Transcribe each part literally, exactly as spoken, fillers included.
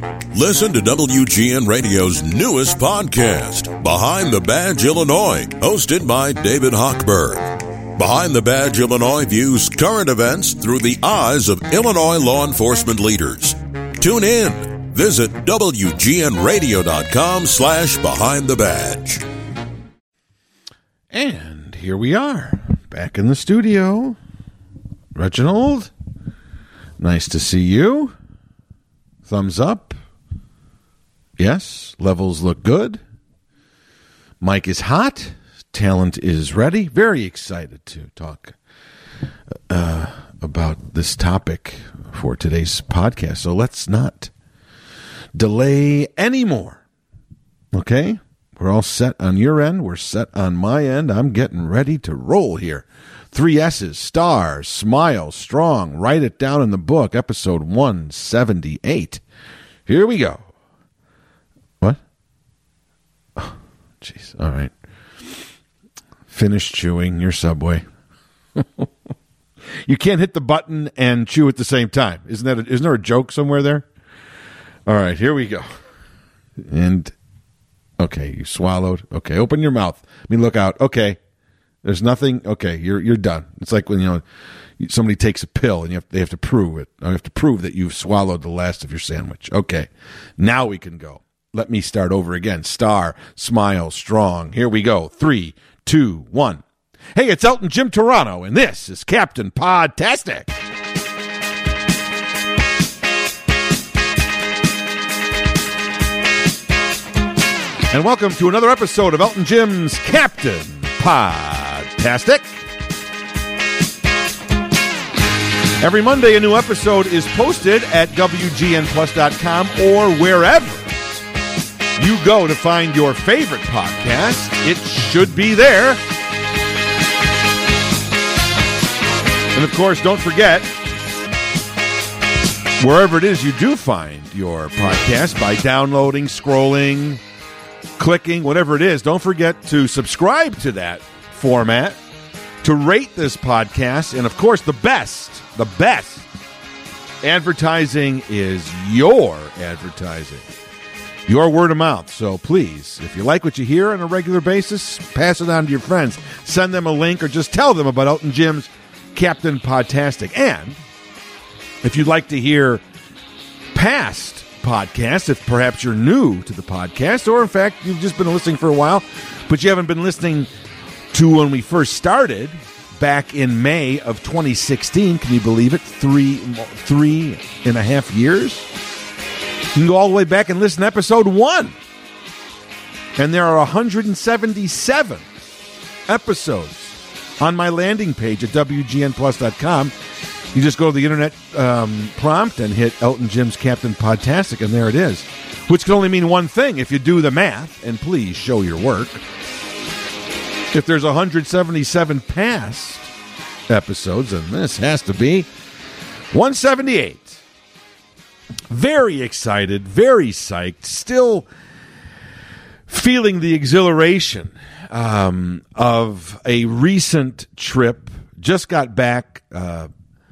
Listen to W G N Radio's newest podcast, Behind the Badge Illinois, hosted by David Hochberg. Behind the Badge Illinois views current events through the eyes of Illinois law enforcement leaders. Tune in. Visit W G N radio dot com slash behind the badge. And here we are, back in the studio. Reginald, nice to see you. Thumbs up. Yes, levels look good. Mike is hot. Talent is ready. Very excited to talk uh, about this topic for today's podcast. So let's not delay anymore. Okay? We're all set on your end. We're set on my end. I'm getting ready to roll here. Three S's, star, smile, strong. Write it down in the book. Episode one seventy-eight. Here we go. What? Oh, jeez. All right. Finish chewing your Subway. You can't hit the button and chew at the same time. Isn't that? A, isn't there a joke somewhere there? All right. Here we go. And okay, you swallowed. Okay, open your mouth. I mean, look out. Okay. There's nothing. Okay, you're you're done. It's like when you know somebody takes a pill and you have they have to prove it. You have to prove that you've swallowed the last of your sandwich. Okay, now we can go. Let me start over again. Star, smile, strong. Here we go. Three, two, one. Hey, it's Elton Jim Toronto, and this is Captain Podtastic. And welcome to another episode of Elton Jim's Captain Podtastic. Every Monday, a new episode is posted at W G N plus dot com or wherever you go to find your favorite podcast. It should be there. And of course, don't forget, wherever it is you do find your podcast, by downloading, scrolling, clicking, whatever it is, don't forget to subscribe to that format, to rate this podcast, and of course, the best, the best advertising is your advertising, your word of mouth. So please, if you like what you hear on a regular basis, pass it on to your friends. Send them a link or just tell them about Elton Jim's Captain Podtastic. And if you'd like to hear past podcast, if perhaps you're new to the podcast, or in fact you've just been listening for a while but you haven't been listening to when we first started back in May of twenty sixteen, can you believe it? Three three and a half years. You can go all the way back and listen to episode one, and there are one hundred seventy-seven episodes on my landing page at W G N plus dot com. You just go to the internet um, prompt and hit Elton Jim's Captain Podtastic, and there it is. Which can only mean one thing if you do the math, and please show your work. If there's one hundred seventy-seven past episodes, and this has to be one seventy-eight. Very excited, very psyched, still feeling the exhilaration um, of a recent trip. Just got back uh,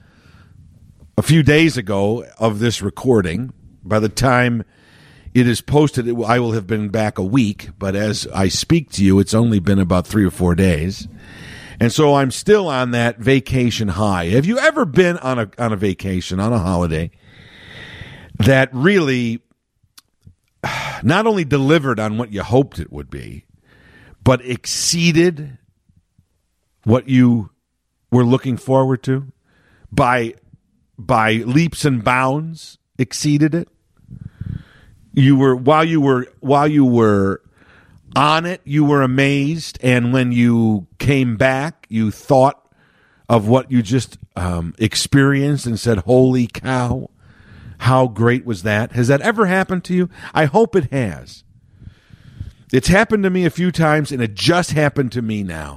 a few days ago of this recording. By the time it is posted, it, I will have been back a week, but as I speak to you, it's only been about three or four days. And so I'm still on that vacation high. Have you ever been on a on a vacation, on a holiday, that really not only delivered on what you hoped it would be, but exceeded what you were looking forward to by by leaps and bounds, exceeded it? You were while you were while you were on it, you were amazed, and when you came back, you thought of what you just um, experienced and said, "Holy cow, how great was that?" Has that ever happened to you? I hope it has. It's happened to me a few times, and it just happened to me now.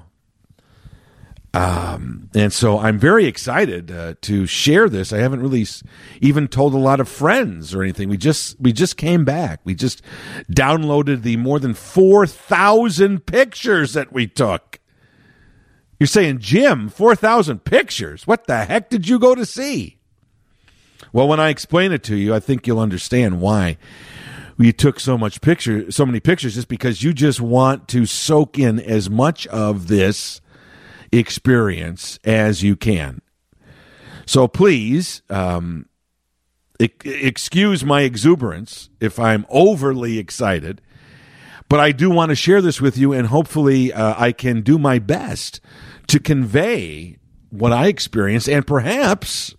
Um, and so I'm very excited uh, to share this. I haven't really even told a lot of friends or anything. We just we just came back. We just downloaded the more than four thousand pictures that we took. You're saying, Jim, four thousand pictures? What the heck did you go to see? Well, when I explain it to you, I think you'll understand why we took so much picture, so many pictures, just because you just want to soak in as much of this experience as you can. So please, um, e- excuse my exuberance if I'm overly excited, but I do want to share this with you, and hopefully uh, I can do my best to convey what I experienced, and perhaps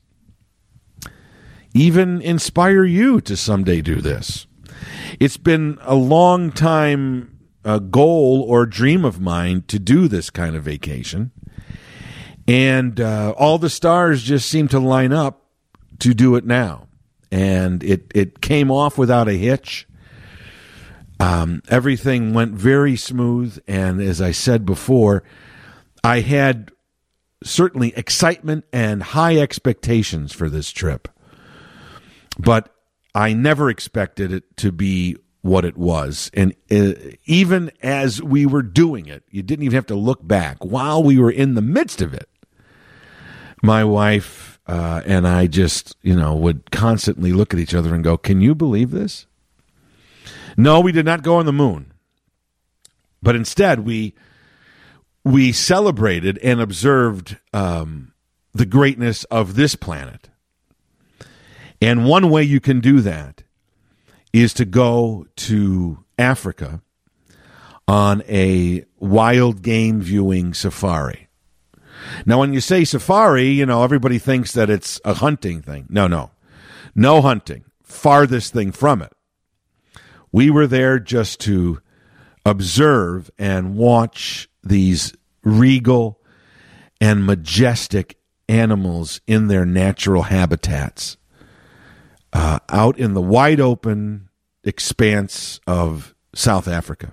even inspire you to someday do this. It's been a long time uh, goal or dream of mine to do this kind of vacation, and uh, all the stars just seem to line up to do it now, and it, it came off without a hitch. Um, everything went very smooth, and as I said before, I had certainly excitement and high expectations for this trip, but I never expected it to be what it was. And uh, even as we were doing it, you didn't even have to look back. While we were in the midst of it, my wife uh, and I just, you know, would constantly look at each other and go, "Can you believe this?" No, we did not go on the moon, but instead we we celebrated and observed um, the greatness of this planet. And one way you can do that is to go to Africa on a wild game viewing safari. Now, when you say safari, you know, everybody thinks that it's a hunting thing. No, no. No hunting. Farthest thing from it. We were there just to observe and watch these regal and majestic animals in their natural habitats. Uh, out in the wide open expanse of South Africa.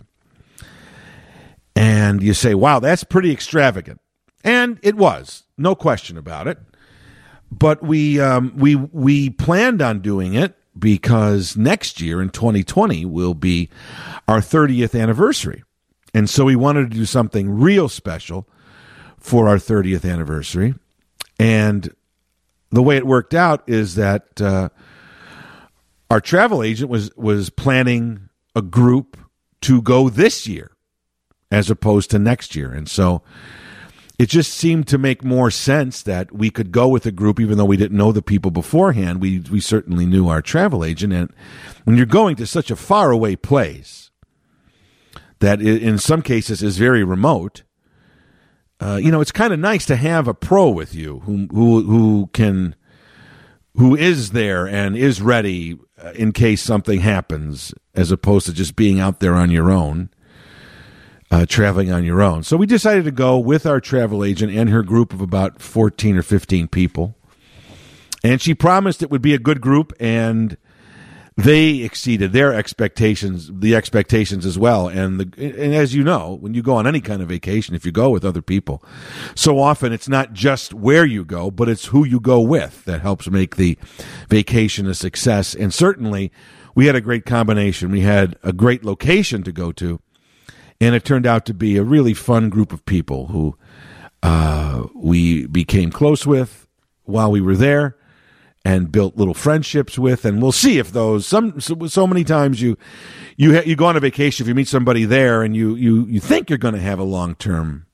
And you say, wow, that's pretty extravagant. And it was, no question about it. But we um, we we planned on doing it because next year in twenty twenty will be our thirtieth anniversary. And so we wanted to do something real special for our thirtieth anniversary. And the way it worked out is that uh, our travel agent was, was planning a group to go this year as opposed to next year. And so it just seemed to make more sense that we could go with a group, even though we didn't know the people beforehand. We we certainly knew our travel agent. And when you're going to such a faraway place that in some cases is very remote, uh, you know, it's kind of nice to have a pro with you who who who can who is there and is ready in case something happens, as opposed to just being out there on your own, uh, traveling on your own. So we decided to go with our travel agent and her group of about fourteen or fifteen people. And she promised it would be a good group, and they exceeded their expectations, the expectations as well. And the, and as you know, when you go on any kind of vacation, if you go with other people, so often it's not just where you go, but it's who you go with that helps make the vacation a success. And certainly we had a great combination. We had a great location to go to, and it turned out to be a really fun group of people who uh, we became close with while we were there, and built little friendships with, and we'll see if those some so, so many times you you ha, you go on a vacation, if you meet somebody there and you you you think you're going to have a long term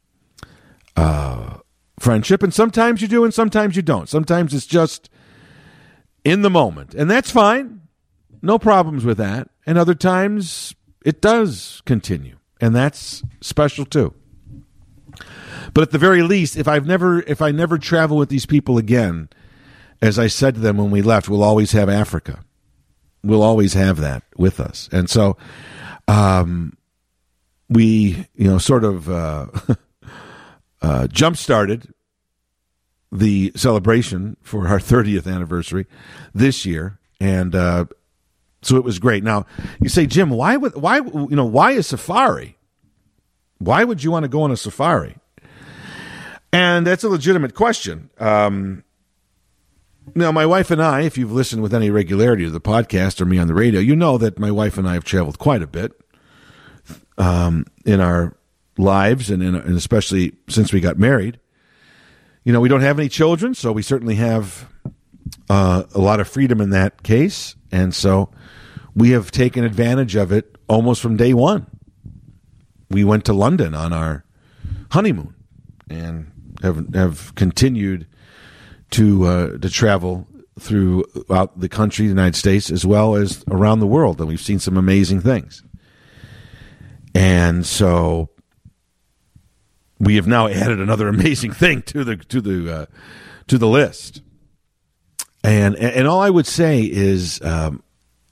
uh, friendship, and sometimes you do, and sometimes you don't. Sometimes it's just in the moment, and that's fine, no problems with that. And other times it does continue, and that's special too. But at the very least, if I've never if I never travel with these people again, as I said to them when we left, we'll always have Africa. We'll always have that with us. And so um, we, you know, sort of uh, uh, jump-started the celebration for our thirtieth anniversary this year. And uh, so it was great. Now, you say, Jim, why would, why, you know, why a safari? Why would you want to go on a safari? And that's a legitimate question. Um Now, my wife and I, if you've listened with any regularity to the podcast or me on the radio, you know that my wife and I have traveled quite a bit um, in our lives, and, in, and especially since we got married. You know, we don't have any children, so we certainly have uh, a lot of freedom in that case, and so we have taken advantage of it almost from day one. We went to London on our honeymoon and have have continued to uh, to travel throughout the country, the United States, as well as around the world, and we've seen some amazing things. And so we have now added another amazing thing to the to the uh, to the list. And and all I would say is, um,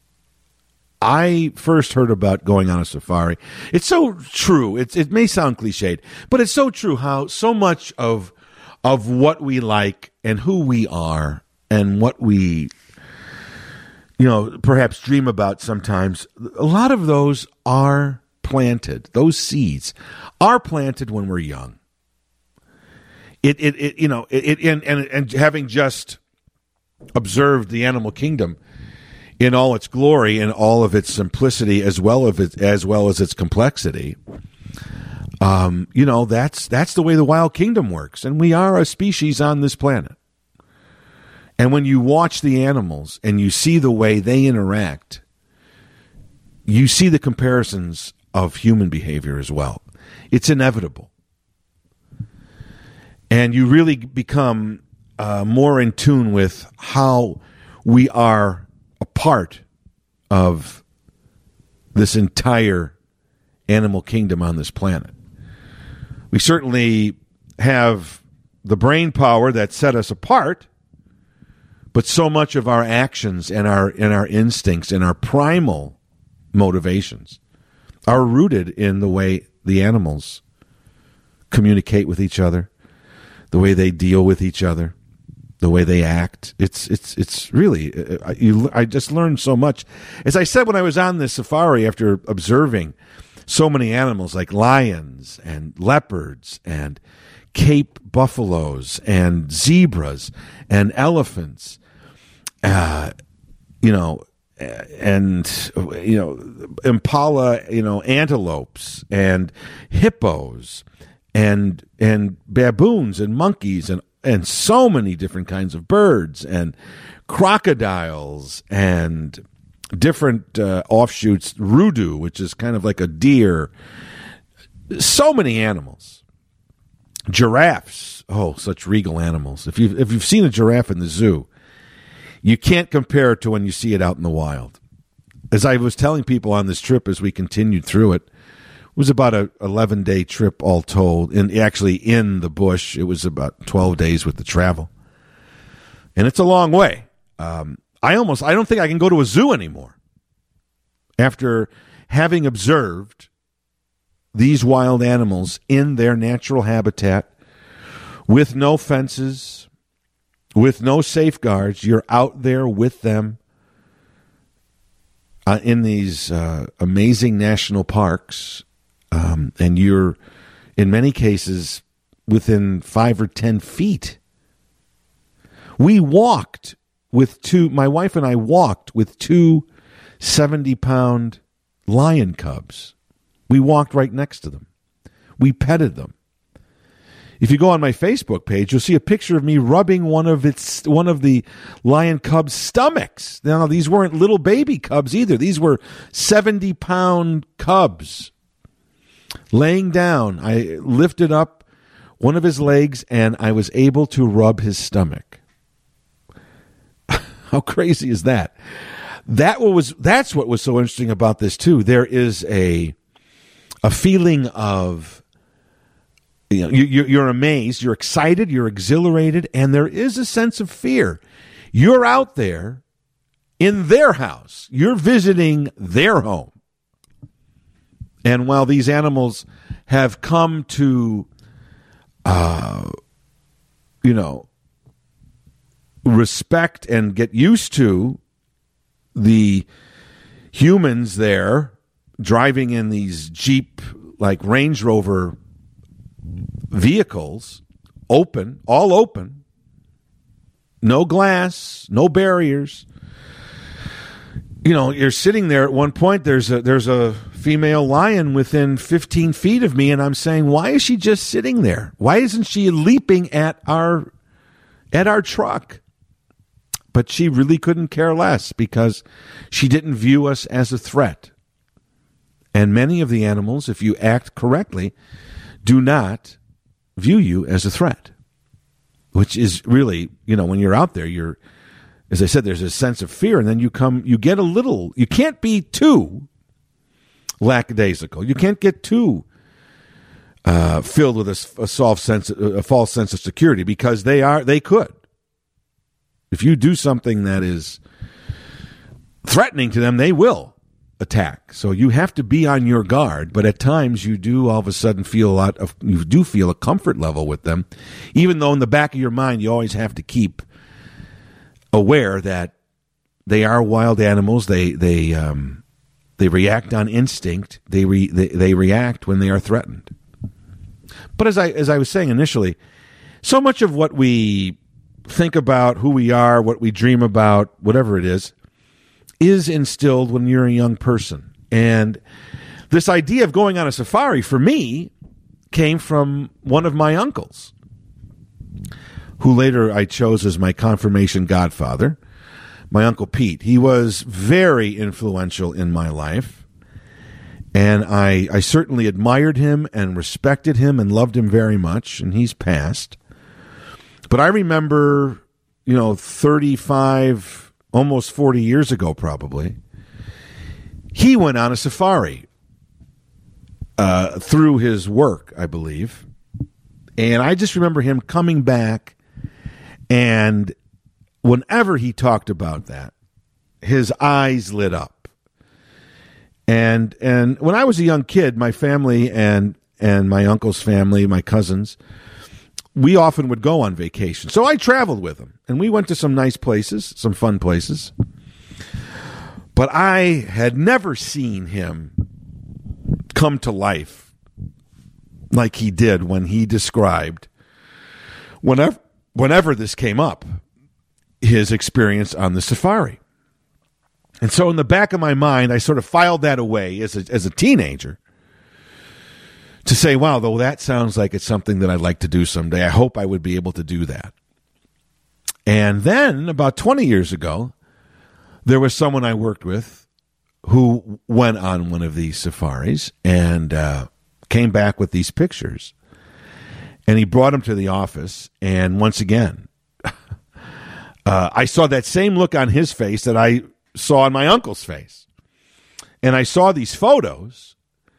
I first heard about going on a safari. It's so true. It's it may sound cliched, but it's so true how so much of of what we like and who we are and what we, you know, perhaps dream about sometimes, a lot of those are planted. Those seeds are planted when we're young. It, it, it you know, it, it and, and, and having just observed the animal kingdom in all its glory and all of its simplicity, as well as it, as well as its complexity, um, you know, that's that's the way the wild kingdom works, and we are a species on this planet. And when you watch the animals and you see the way they interact, you see the comparisons of human behavior as well. It's inevitable. And you really become uh, more in tune with how we are a part of this entire animal kingdom on this planet. We certainly have the brain power that set us apart, but so much of our actions and our and our instincts and our primal motivations are rooted in the way the animals communicate with each other, the way they deal with each other, the way they act. It's it's it's really uh, you, I just learned so much. As I said when I was on this safari, after observing so many animals like lions and leopards and Cape buffaloes and zebras and elephants, uh, you know, and you know, impala, you know, antelopes and hippos and and baboons and monkeys and and so many different kinds of birds and crocodiles and different uh, offshoots, rudu, which is kind of like a deer. So many animals. Giraffes, oh, such regal animals. If you've, if you've seen a giraffe in the zoo, you can't compare it to when you see it out in the wild. As I was telling people on this trip as we continued through it, it was about a eleven-day trip all told. And actually in the bush, it was about twelve days with the travel. And it's a long way. Um, I almost, I don't think I can go to a zoo anymore after having observed these wild animals in their natural habitat with no fences, with no safeguards. You're out there with them uh, in these uh, amazing national parks, um, and you're, in many cases, within five or ten feet. We walked with two, my wife and I walked with two seventy-pound lion cubs. We walked right next to them. We petted them. If you go on my Facebook page, you'll see a picture of me rubbing one of its one of the lion cub's stomachs. Now, these weren't little baby cubs either. These were seventy-pound cubs. Laying down, I lifted up one of his legs, and I was able to rub his stomach. How crazy is that? That was that's what was so interesting about this too. There is a a feeling of, you know, you, you're amazed, you're excited, you're exhilarated, and there is a sense of fear. You're out there in their house. You're visiting their home. And while these animals have come to, uh, you know, respect and get used to the humans there driving in these Jeep, like Range Rover vehicles, open, all open, no glass, no barriers. You know, you're sitting there at one point, there's a there's a female lion within fifteen feet of me, and I'm saying, why is she just sitting there? Why isn't she leaping at our at our truck? but she really couldn't care less because she didn't view us as a threat. And many of the animals, if you act correctly, do not view you as a threat, which is really, you know, when you're out there, you're, as I said, there's a sense of fear, and then you come, you get a little, you can't be too lackadaisical. You can't get too uh, filled with a, a, soft sense, a false sense of security, because they are, they could. If you do something that is threatening to them, they will attack. So you have to be on your guard, but at times you do all of a sudden feel a lot of, you do feel a comfort level with them, even though in the back of your mind you always have to keep aware that they are wild animals. They they um, they react on instinct. They, re, they they react when they are threatened. But as I as I was saying initially, so much of what we think about, who we are, what we dream about, whatever it is, is instilled when you're a young person. And this idea of going on a safari, for me, came from one of my uncles, who later I chose as my confirmation godfather, my Uncle Pete. He was very influential in my life, and I, I certainly admired him and respected him and loved him very much, and he's passed. But I remember, you know, thirty-five, almost forty years ago probably, he went on a safari uh, through his work, I believe. And I just remember him coming back, and whenever he talked about that, his eyes lit up. And and when I was a young kid, my family and and my uncle's family, my cousins, we often would go on vacation. So I traveled with him, and we went to some nice places, some fun places. But I had never seen him come to life like he did when he described, whenever, whenever this came up, his experience on the safari. And so in the back of my mind, I sort of filed that away as a, as a teenager to say, wow, though that sounds like it's something that I'd like to do someday. I hope I would be able to do that. And then about twenty years ago, there was someone I worked with who went on one of these safaris and uh, came back with these pictures. And he brought them to the office. And once again, uh, I saw that same look on his face that I saw on my uncle's face. And I saw these photos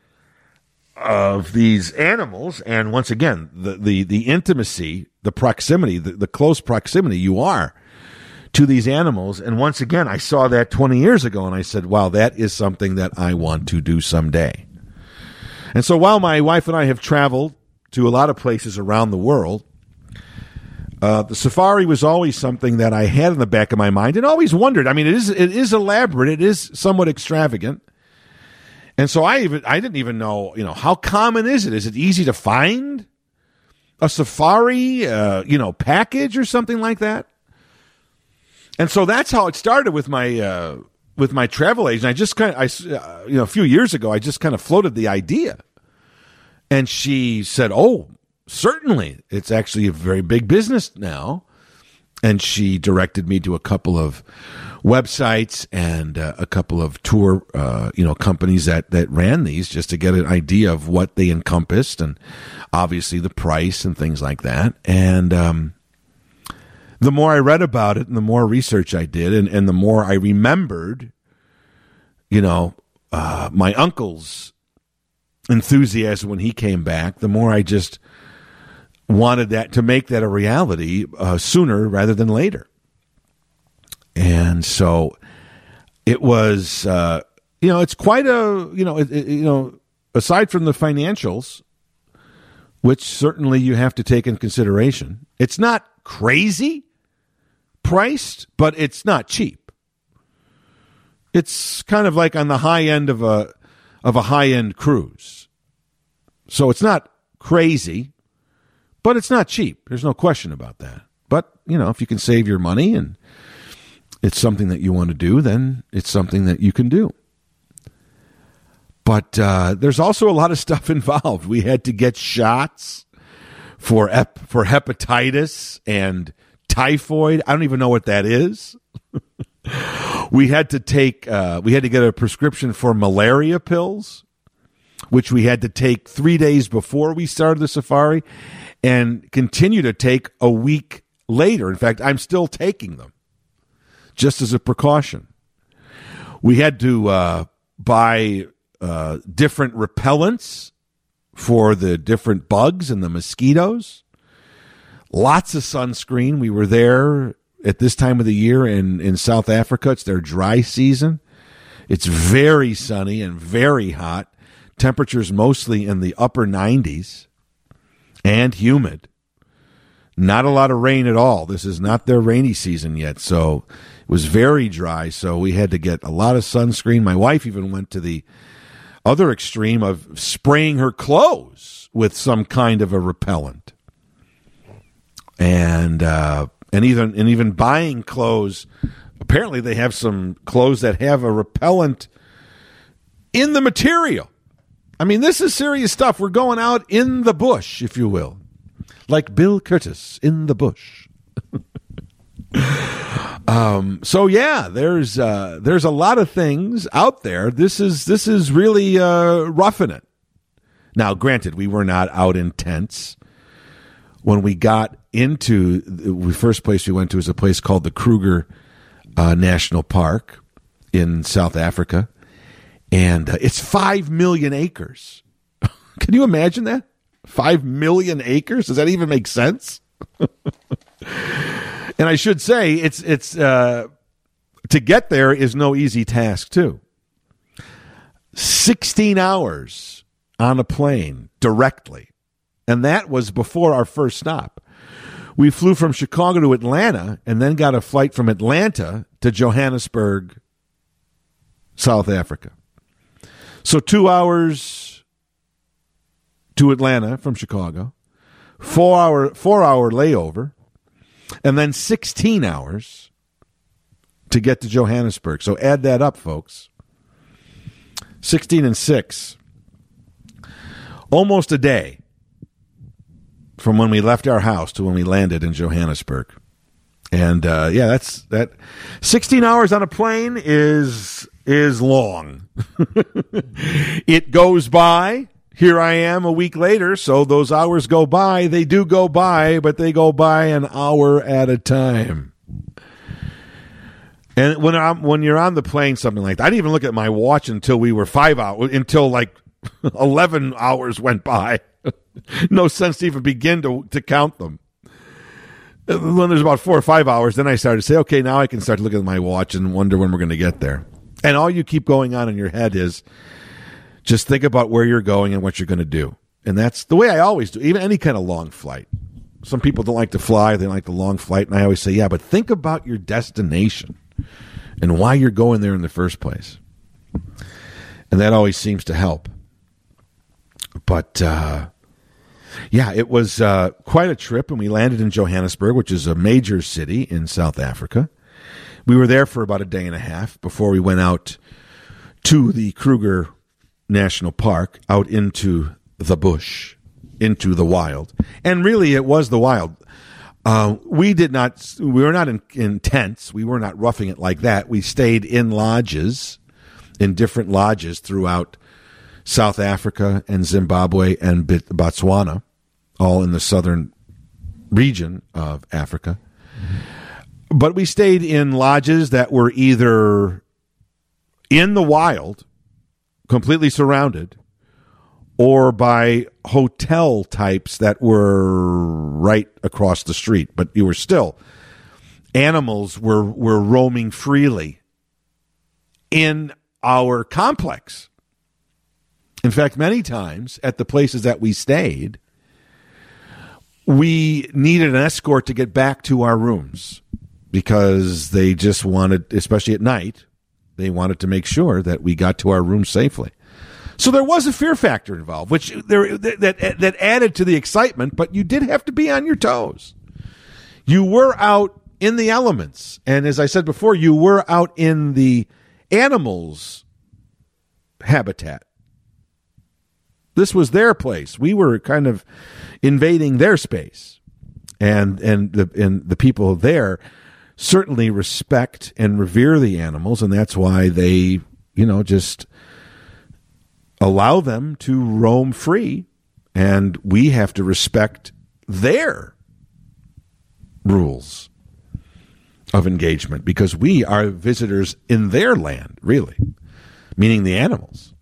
of these animals, and once again, the the, the intimacy, the proximity, the, the close proximity you are to these animals. And once again, I saw that twenty years ago, and I said, wow, that is something that I want to do someday. And so while my wife and I have traveled to a lot of places around the world, uh, the safari was always something that I had in the back of my mind and always wondered. I mean, it is it is elaborate, it is somewhat extravagant. And so I even I didn't even know, you know, how common is it? Is it easy to find a safari, uh, you know, package or something like that? And so that's how it started with my uh, with my travel agent. I just kind of, I, uh, you know, a few years ago, I just kind of floated the idea, and she said, "Oh, certainly, it's actually a very big business now." And she directed me to a couple of websites and uh, a couple of tour, uh, you know, companies that, that ran these, just to get an idea of what they encompassed, and obviously the price and things like that. And um, the more I read about it, and the more research I did, and, and the more I remembered, you know, uh, my uncle's enthusiasm when he came back, the more I just wanted that to make that a reality uh, sooner rather than later. And so it was, uh, you know, it's quite a, you know, it, it, you know, aside from the financials, which certainly you have to take in consideration, it's not crazy priced, but it's not cheap. It's kind of like on the high end of a of a high end cruise. So it's not crazy, but it's not cheap. There's no question about that. But, you know, if you can save your money and it's something that you want to do, then it's something that you can do. But uh, there's also a lot of stuff involved. We had to get shots for ep- for hepatitis and typhoid. I don't even know what that is. We had to take, uh, we had to get a prescription for malaria pills, which we had to take three days before we started the safari and continue to take a week later. In fact, I'm still taking them just as a precaution. We had to uh, buy uh, different repellents for the different bugs and the mosquitoes. Lots of sunscreen. We were there at this time of the year in, in South Africa. It's their dry season. It's very sunny and very hot. Temperatures mostly in the upper nineties and humid. Not a lot of rain at all. This is not their rainy season yet, so it was very dry, so we had to get a lot of sunscreen. My wife even went to the other extreme of spraying her clothes with some kind of a repellent. And uh, and even and even buying clothes. Apparently they have some clothes that have a repellent in the material. I mean, this is serious stuff. We're going out in the bush, if you will. Like Bill Curtis in the bush. um, so yeah, there's uh, there's a lot of things out there. This is this is really uh, roughing it. Now, granted, we were not out in tents. When we got into the first place we went to is a place called the Kruger uh, National Park in South Africa, and uh, it's five million acres. Can you imagine that? Five million acres? Does that even make sense? And I should say, it's it's uh, to get there is no easy task too. Sixteen hours on a plane directly, and that was before our first stop. We flew from Chicago to Atlanta, and then got a flight from Atlanta to Johannesburg, South Africa. So two hours to Atlanta from Chicago, four hour four hour layover, and then sixteen hours to get to Johannesburg. So add that up, folks. Sixteen and six, almost a day from when we left our house to when we landed in Johannesburg. And uh, yeah, that's that. Sixteen hours on a plane is is long. It goes by. Here I am a week later, so those hours go by. They do go by, but they go by an hour at a time. And when I'm when you're on the plane, something like that, I didn't even look at my watch until we were five hours, until like eleven hours went by. No sense to even begin to to count them. When there's about four or five hours, then I started to say, okay, now I can start looking at my watch and wonder when we're going to get there. And all you keep going on in your head is, just think about where you're going and what you're going to do. And that's the way I always do, even any kind of long flight. Some people don't like to fly. They like the long flight. And I always say, yeah, but think about your destination and why you're going there in the first place. And that always seems to help. But, uh, yeah, it was uh, quite a trip. And we landed in Johannesburg, which is a major city in South Africa. We were there for about a day and a half before we went out to the Kruger National Park, out into the bush, into the wild. And really, it was the wild. Uh, we did not, we were not in, in tents. We were not roughing it like that. We stayed in lodges, in different lodges throughout South Africa and Zimbabwe and Botswana, all in the southern region of Africa. But we stayed in lodges that were either in the wild, completely surrounded, or by hotel types that were right across the street. But you were still, animals were, were roaming freely in our complex. In fact, many times at the places that we stayed, we needed an escort to get back to our rooms because they just wanted, especially at night, they wanted to make sure that we got to our room safely. So there was a fear factor involved, which there, that that added to the excitement, but you did have to be on your toes. You were out in the elements, and as I said before, you were out in the animals' habitat. This was their place. We were kind of invading their space. and and the and the people there certainly respect and revere the animals, and that's why they, you know, just allow them to roam free, and we have to respect their rules of engagement because we are visitors in their land, really, meaning the animals.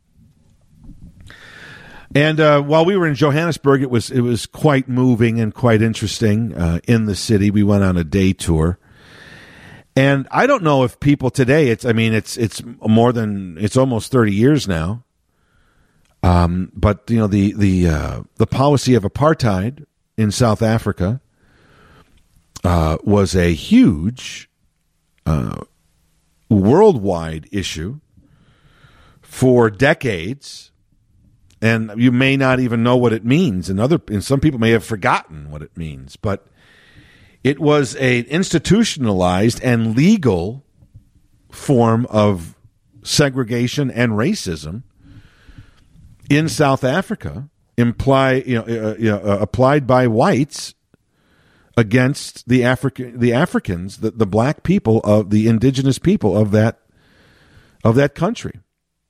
And uh, while we were in Johannesburg, it was it was quite moving and quite interesting uh, in the city. We went on a day tour. And I don't know if people today, it's, I mean, it's, it's more than, it's almost thirty years now. Um, but you know, the, the, uh, the policy of apartheid in South Africa, uh, was a huge, uh, worldwide issue for decades. And you may not even know what it means. And other, and some people may have forgotten what it means, but it was an institutionalized and legal form of segregation and racism in South Africa, imply you know, uh, you know uh, applied by whites against the African the Africans, the, the black people of the indigenous people of that of that country.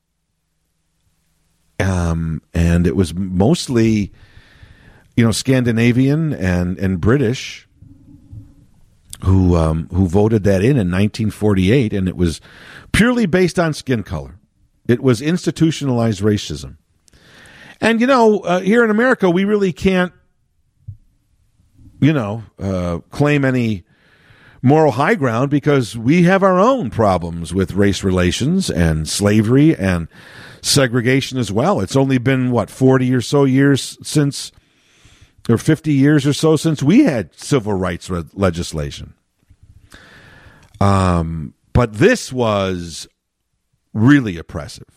Um, and it was mostly, you know, Scandinavian and and British who um, who voted that in in nineteen forty-eight, and it was purely based on skin color. It was institutionalized racism. And, you know, uh, here in America, we really can't, you know, uh, claim any moral high ground because we have our own problems with race relations and slavery and segregation as well. It's only been, what, forty or so years since, or fifty years or so since we had civil rights re- legislation. Um, but this was really oppressive.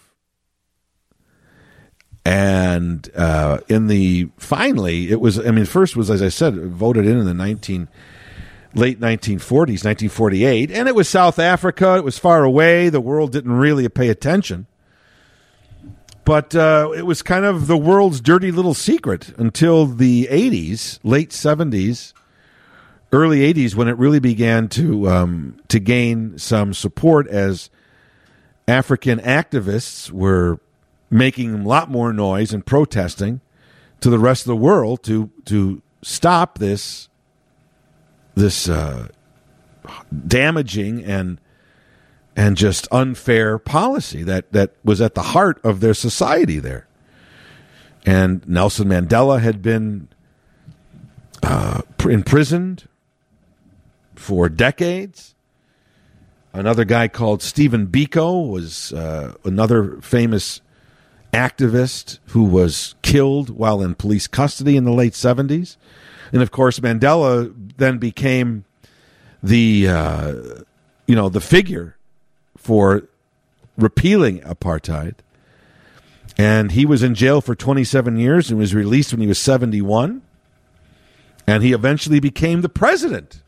And uh, in the, finally, it was, I mean, first was, as I said, voted in in the nineteen, late nineteen forties, nineteen forty-eight, and it was South Africa. It was far away. The world didn't really pay attention. But uh, it was kind of the world's dirty little secret until the eighties, late seventies, early eighties, when it really began to um, to gain some support as African activists were making a lot more noise and protesting to the rest of the world to to stop this this uh, damaging and and just unfair policy that, that was at the heart of their society there. And Nelson Mandela had been uh, imprisoned for decades. Another guy called Stephen Biko was uh, another famous activist who was killed while in police custody in the late seventies. And, of course, Mandela then became the, uh, you know, the figure for repealing apartheid. And he was in jail for twenty-seven years and was released when he was seventy-one. And he eventually became the president.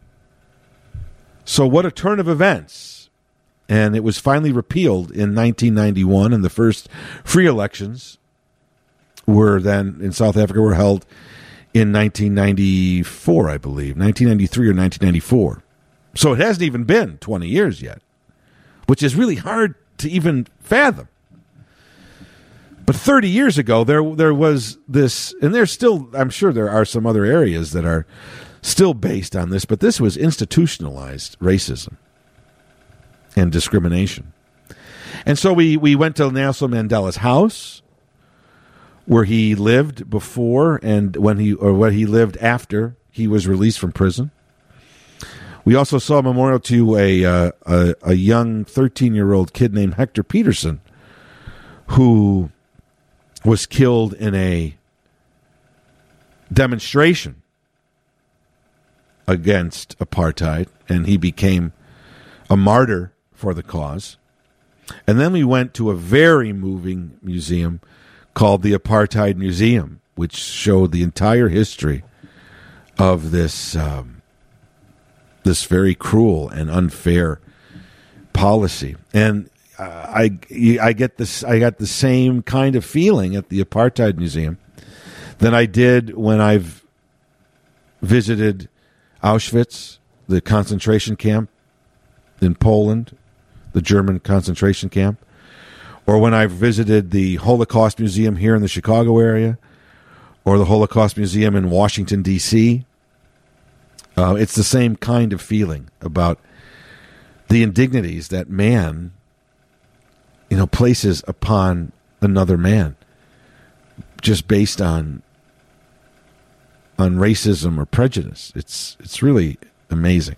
So what a turn of events. And it was finally repealed in nineteen ninety-one, and the first free elections were then in South Africa were held in nineteen ninety-four, I believe, nineteen ninety-three or nineteen ninety-four. So it hasn't even been twenty years yet, which is really hard to even fathom. But thirty years ago, there there was this, and there's still, I'm sure there are some other areas that are still based on this, but this was institutionalized racism and discrimination. And so we, we went to Nelson Mandela's house, where he lived before and when he, or where he lived after he was released from prison. We also saw a memorial to a uh, a, a young thirteen-year-old kid named Hector Peterson, who was killed in a demonstration against apartheid, and he became a martyr for the cause. And then we went to a very moving museum called the Apartheid Museum, which showed the entire history of this um, this very cruel and unfair policy. And uh, I I get this I got the same kind of feeling at the Apartheid Museum than I did when I've visited Auschwitz, the concentration camp in Poland, the German concentration camp, or when I visited the Holocaust Museum here in the Chicago area, or the Holocaust Museum in Washington, D C, uh, it's the same kind of feeling about the indignities that man, you know, places upon another man, just based on on racism or prejudice. It's it's really amazing.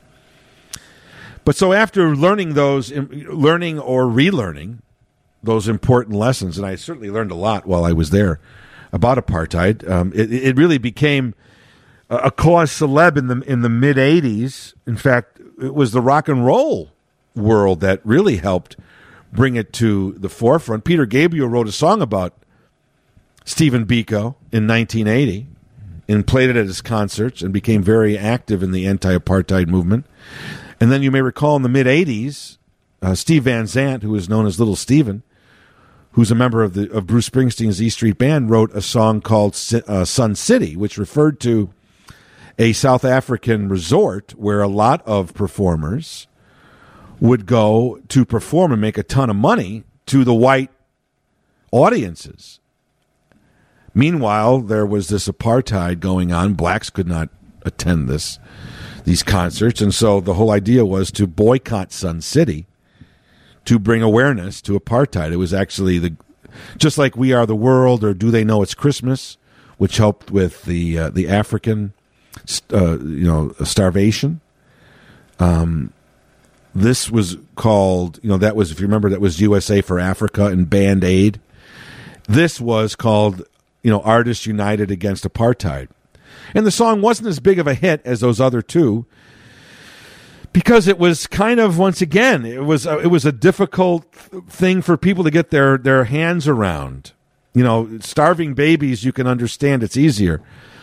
But so after learning those, learning or relearning those important lessons, and I certainly learned a lot while I was there about apartheid, um, it, it really became a cause célèbre in the in the mid eighties. In fact, it was the rock and roll world that really helped bring it to the forefront. Peter Gabriel wrote a song about Stephen Biko in nineteen eighty and played it at his concerts and became very active in the anti-apartheid movement. And then you may recall in the mid-eighties, uh, Steve Van Zandt, who is known as Little Steven, who's a member of the of Bruce Springsteen's E Street Band, wrote a song called uh, Sun City, which referred to a South African resort where a lot of performers would go to perform and make a ton of money to the white audiences. Meanwhile, there was this apartheid going on. Blacks could not attend this these concerts, and so the whole idea was to boycott Sun City to bring awareness to apartheid. It was actually the just like We Are the World or Do They Know It's Christmas, which helped with the uh, the African uh, you know starvation. Um, this was called you know that was if you remember that was U S A for Africa and Band Aid. This was called you know Artists United Against Apartheid. And the song wasn't as big of a hit as those other two because it was kind of, once again, it was a, it was a difficult thing for people to get their, their hands around. You know, starving babies, you can understand it's easier.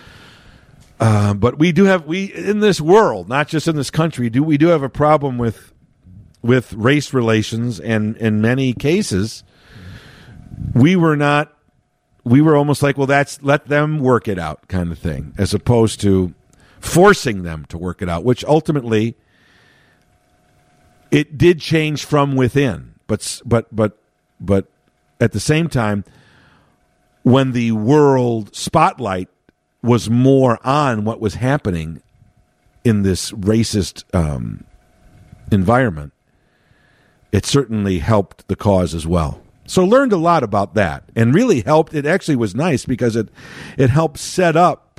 Uh, but we do have, we in this world, not just in this country, do we do have a problem with with race relations, and in many cases, we were not We were almost like, well, that's let them work it out kind of thing, as opposed to forcing them to work it out, which ultimately it did change from within. But but but but at the same time, when the world spotlight was more on what was happening in this racist um, environment, it certainly helped the cause as well. So learned a lot about that, and really helped. It actually was nice because it it helped set up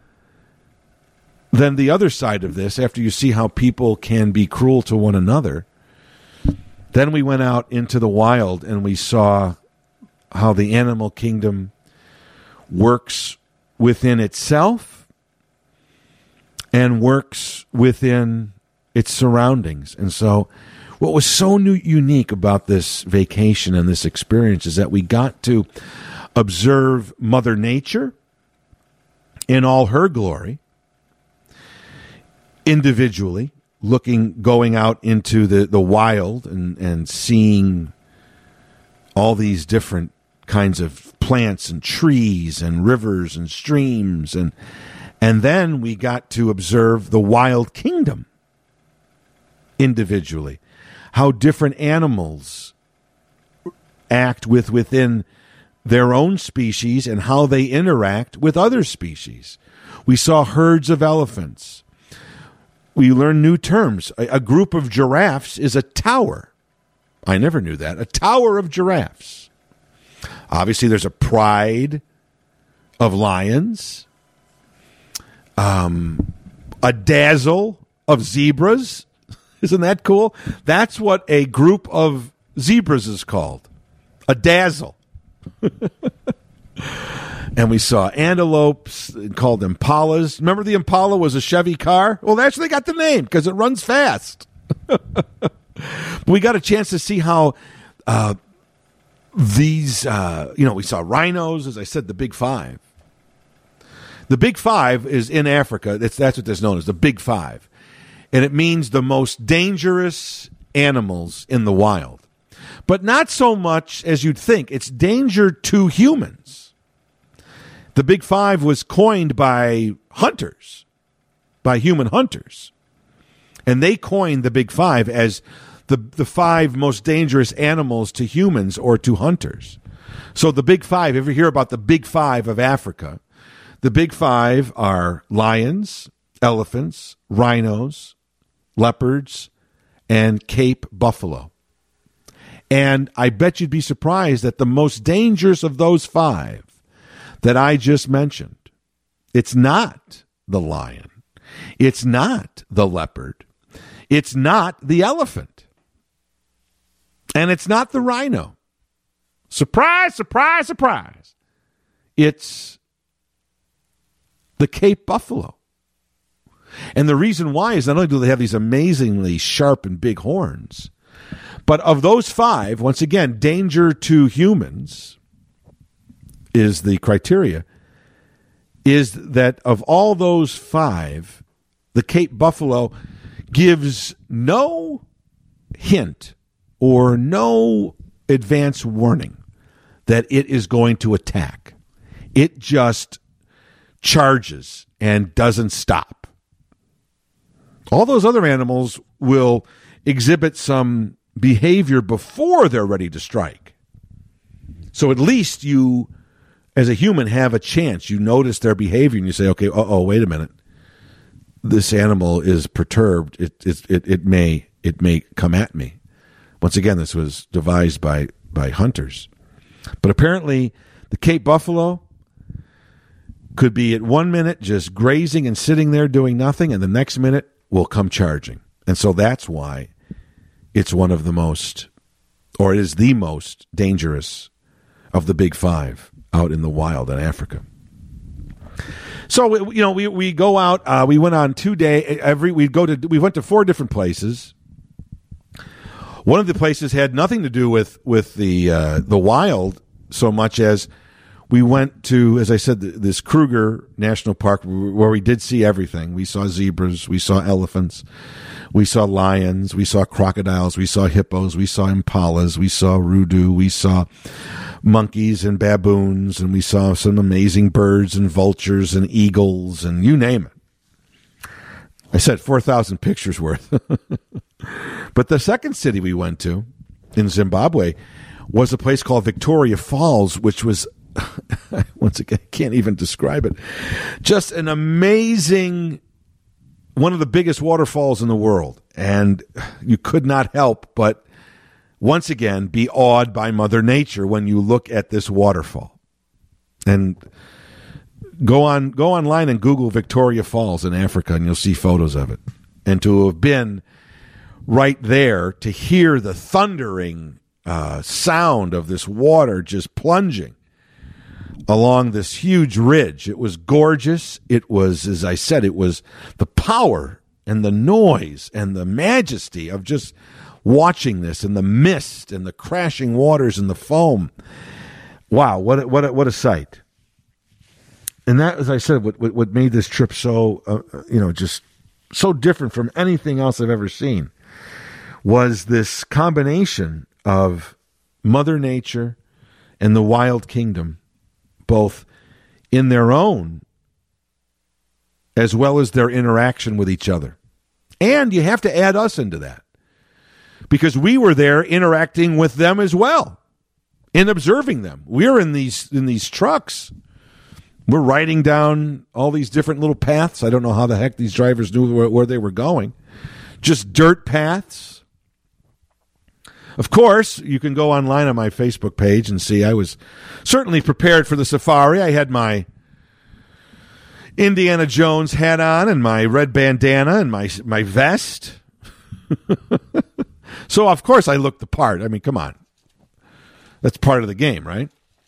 then the other side of this. After you see how people can be cruel to one another, then we went out into the wild and we saw how the animal kingdom works within itself and works within its surroundings. And so what was so new, unique about this vacation and this experience is that we got to observe Mother Nature in all her glory, individually, looking, going out into the, the wild and, and seeing all these different kinds of plants and trees and rivers and streams. And, and then we got to observe the wild kingdom individually. How different animals act with within their own species and how they interact with other species. We saw herds of elephants. We learned new terms. A, a group of giraffes is a tower. I never knew that. A tower of giraffes. Obviously, there's a pride of lions. Um, a dazzle of zebras. Isn't that cool? That's what a group of zebras is called. A dazzle. And we saw antelopes called impalas. Remember the Impala was a Chevy car? Well, that's where they got the name because it runs fast. We got a chance to see how uh, these, uh, you know, we saw rhinos, as I said, the Big Five. The Big Five is in Africa. It's, that's what that's known as, the Big Five. And it means the most dangerous animals in the wild. But not so much as you'd think. It's danger to humans. The Big Five was coined by hunters by human hunters. And they coined the Big Five as the, the five most dangerous animals to humans or to hunters. So the Big Five, if you hear about the Big Five of Africa, the Big Five are lions, elephants, rhinos, leopards, and Cape buffalo. And I bet you'd be surprised that the most dangerous of those five that I just mentioned, it's not the lion. It's not the leopard. It's not the elephant. And it's not the rhino. Surprise, surprise, surprise. It's the Cape buffalo. And the reason why is not only do they have these amazingly sharp and big horns, but of those five, once again, danger to humans is the criteria, is that of all those five, the Cape buffalo gives no hint or no advance warning that it is going to attack. It just charges and doesn't stop. All those other animals will exhibit some behavior before they're ready to strike. So at least you, as a human, have a chance. You notice their behavior and you say, okay, uh-oh, wait a minute. This animal is perturbed. It, it, it, it may it may come at me. Once again, this was devised by, by hunters. But apparently, the Cape buffalo could be at one minute just grazing and sitting there doing nothing, and the next minute will come charging. And so that's why it's one of the most, or it is the most dangerous of the Big Five out in the wild in Africa. So, you know, we, we go out, uh, we went on two day, every, we go to, we went to four different places. One of the places had nothing to do with, with the, uh, the wild so much as we went to, as I said, this Kruger National Park where we did see everything. We saw zebras, we saw elephants, we saw lions, we saw crocodiles, we saw hippos, we saw impalas, we saw rudu, we saw monkeys and baboons, and we saw some amazing birds and vultures and eagles and you name it. I said four thousand pictures worth. But the second city we went to in Zimbabwe was a place called Victoria Falls, which was, once again, I can't even describe it, just an amazing, one of the biggest waterfalls in the world. And you could not help but, once again, be awed by Mother Nature when you look at this waterfall. And go on, go online and Google Victoria Falls in Africa, and you'll see photos of it. And to have been right there, to hear the thundering uh, sound of this water just plunging along this huge ridge. It was gorgeous. It was, as I said, it was the power and the noise and the majesty of just watching this, and the mist and the crashing waters and the foam. Wow, what a, what a, what a sight. And that, as I said, what what, what made this trip so, uh, you know, just so different from anything else I've ever seen was this combination of Mother Nature and the wild kingdom, both in their own as well as their interaction with each other. And you have to add us into that, because we were there interacting with them as well and observing them. We're in these in these trucks. We're riding down all these different little paths. I don't know how the heck these drivers knew where, where they were going. Just dirt paths. Of course, you can go online on my Facebook page and see I was certainly prepared for the safari. I had my Indiana Jones hat on and my red bandana and my my vest. So, of course, I looked the part. I mean, come on. That's part of the game, right?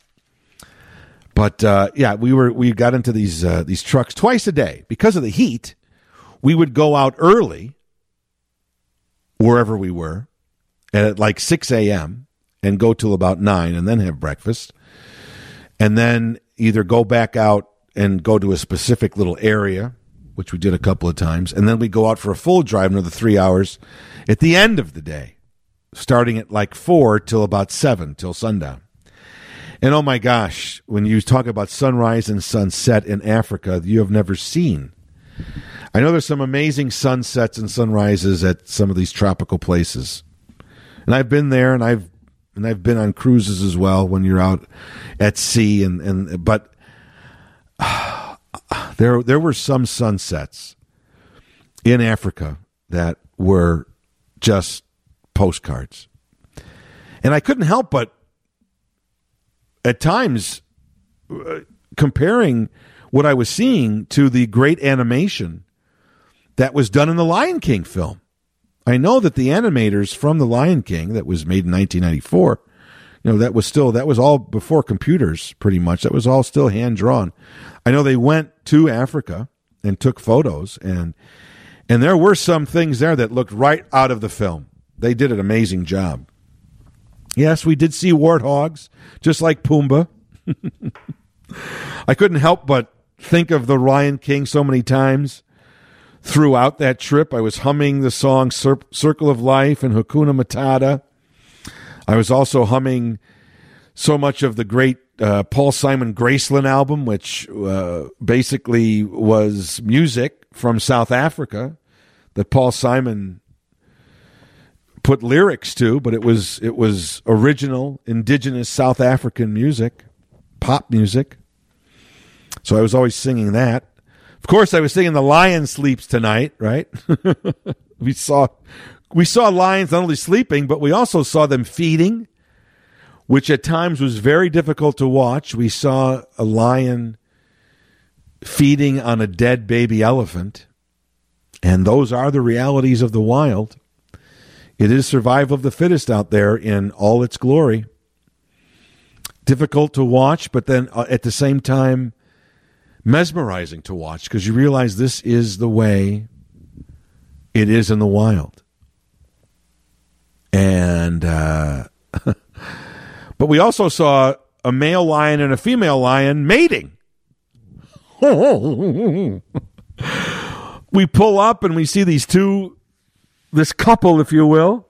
But, uh, yeah, we were we got into these uh, these trucks twice a day. Because of the heat, we would go out early, wherever we were, at like six a.m. and go till about nine and then have breakfast. And then either go back out and go to a specific little area, which we did a couple of times. And then we go out for a full drive, another three hours at the end of the day, starting at like four till about seven, till sundown. And oh my gosh, when you talk about sunrise and sunset in Africa, you have never seen I know there's some amazing sunsets and sunrises at some of these tropical places. And I've been there, and I've and I've been on cruises as well when you're out at sea, and, and but uh, there there were some sunsets in Africa that were just postcards. And I couldn't help but at times uh, comparing what I was seeing to the great animation that was done in the Lion King film. I know that the animators from the Lion King that was made in nineteen ninety-four, you know, that was still, that was all before computers pretty much. That was all still hand drawn. I know they went to Africa and took photos, and and there were some things there that looked right out of the film. They did an amazing job. Yes, we did see warthogs, just like Pumbaa. I couldn't help but think of the Lion King so many times throughout that trip. I was humming the song Cir- Circle of Life and Hakuna Matata. I was also humming so much of the great uh, Paul Simon Graceland album, which uh, basically was music from South Africa that Paul Simon put lyrics to, but it was it was original indigenous South African music, pop music. So I was always singing that. Of course, I was singing "The Lion Sleeps Tonight," right? we saw we saw lions not only sleeping, but we also saw them feeding, which at times was very difficult to watch. We saw a lion feeding on a dead baby elephant, and those are the realities of the wild. It is survival of the fittest out there in all its glory. Difficult to watch, but then uh, at the same time, mesmerizing to watch, because you realize this is the way it is in the wild. And, uh, but we also saw a male lion and a female lion mating. We pull up and we see these two, this couple, if you will,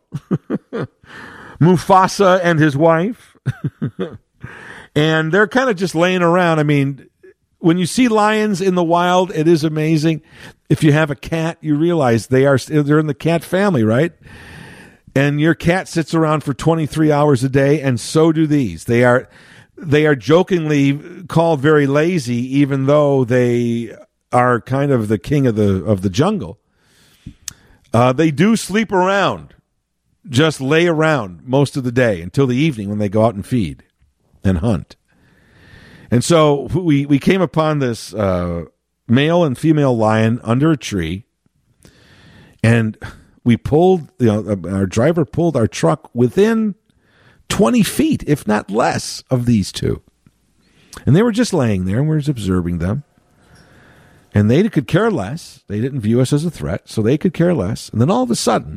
Mufasa and his wife. And they're kind of just laying around. I mean, when you see lions in the wild, it is amazing. If you have a cat, you realize they are they're in the cat family, right? And your cat sits around for twenty-three hours a day, and so do these. They are they are jokingly called very lazy, even though they are kind of the king of the of the jungle. Uh, they do sleep around, just lay around most of the day until the evening when they go out and feed and hunt. And so we, we came upon this uh, male and female lion under a tree, and we pulled, you know, our driver pulled our truck within twenty feet, if not less, of these two. And they were just laying there, and we were just observing them. And they could care less. They didn't view us as a threat, so they could care less. And then all of a sudden,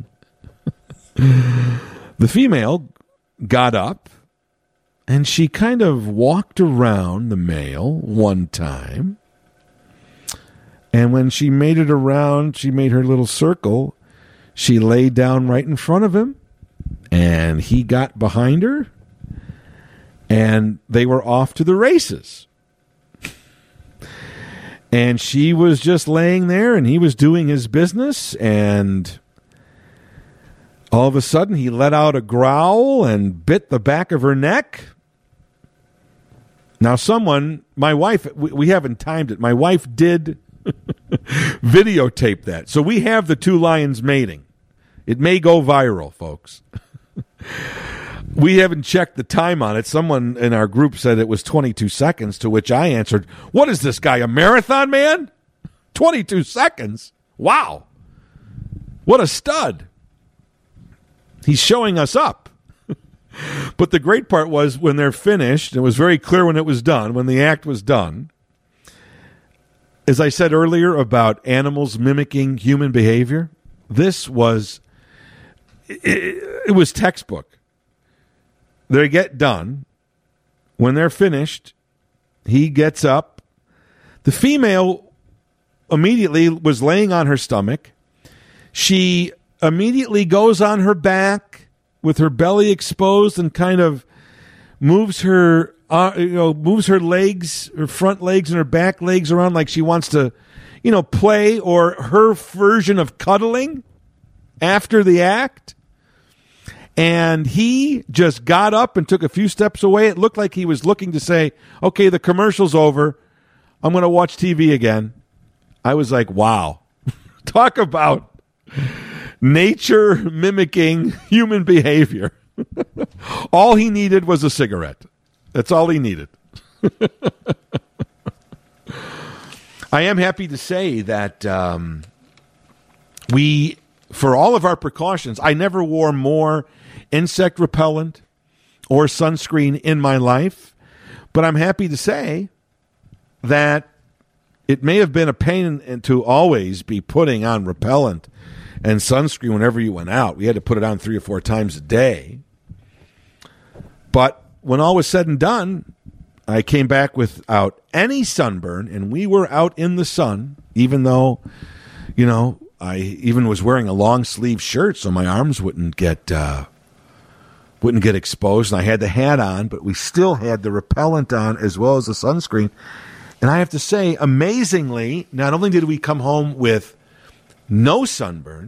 the female got up, and she kind of walked around the male one time. And when she made it around, she made her little circle. She laid down right in front of him, and he got behind her, and they were off to the races. And she was just laying there, and he was doing his business, and all of a sudden he let out a growl and bit the back of her neck. Now someone, my wife, we, we haven't timed it, my wife did videotape that. So we have the two lions mating. It may go viral, folks. We haven't checked the time on it. Someone in our group said it was twenty-two seconds, to which I answered, what is this guy, a marathon man? twenty-two seconds? Wow. What a stud. He's showing us up. But the great part was when they're finished, it was very clear when it was done, when the act was done. As I said earlier about animals mimicking human behavior, this was, it, it was textbook. They get done. When they're finished, he gets up. The female immediately was laying on her stomach. She immediately goes on her back with her belly exposed and kind of moves her uh, you know, moves her legs, her front legs and her back legs around like she wants to, you know, play, or her version of cuddling after the act. And he just got up and took a few steps away. It looked like he was looking to say, okay, the commercial's over. I'm going to watch T V again. I was like, wow. Talk about nature mimicking human behavior. All he needed was a cigarette. That's all he needed. I am happy to say that um, we, for all of our precautions, I never wore more insect repellent or sunscreen in my life. But I'm happy to say that it may have been a pain to always be putting on repellent and sunscreen whenever you went out. We had to put it on three or four times a day. But when all was said and done, I came back without any sunburn, and we were out in the sun, even though, you know, I even was wearing a long sleeve shirt so my arms wouldn't get uh, wouldn't get exposed. And I had the hat on, but we still had the repellent on as well as the sunscreen. And I have to say, amazingly, not only did we come home with no sunburn,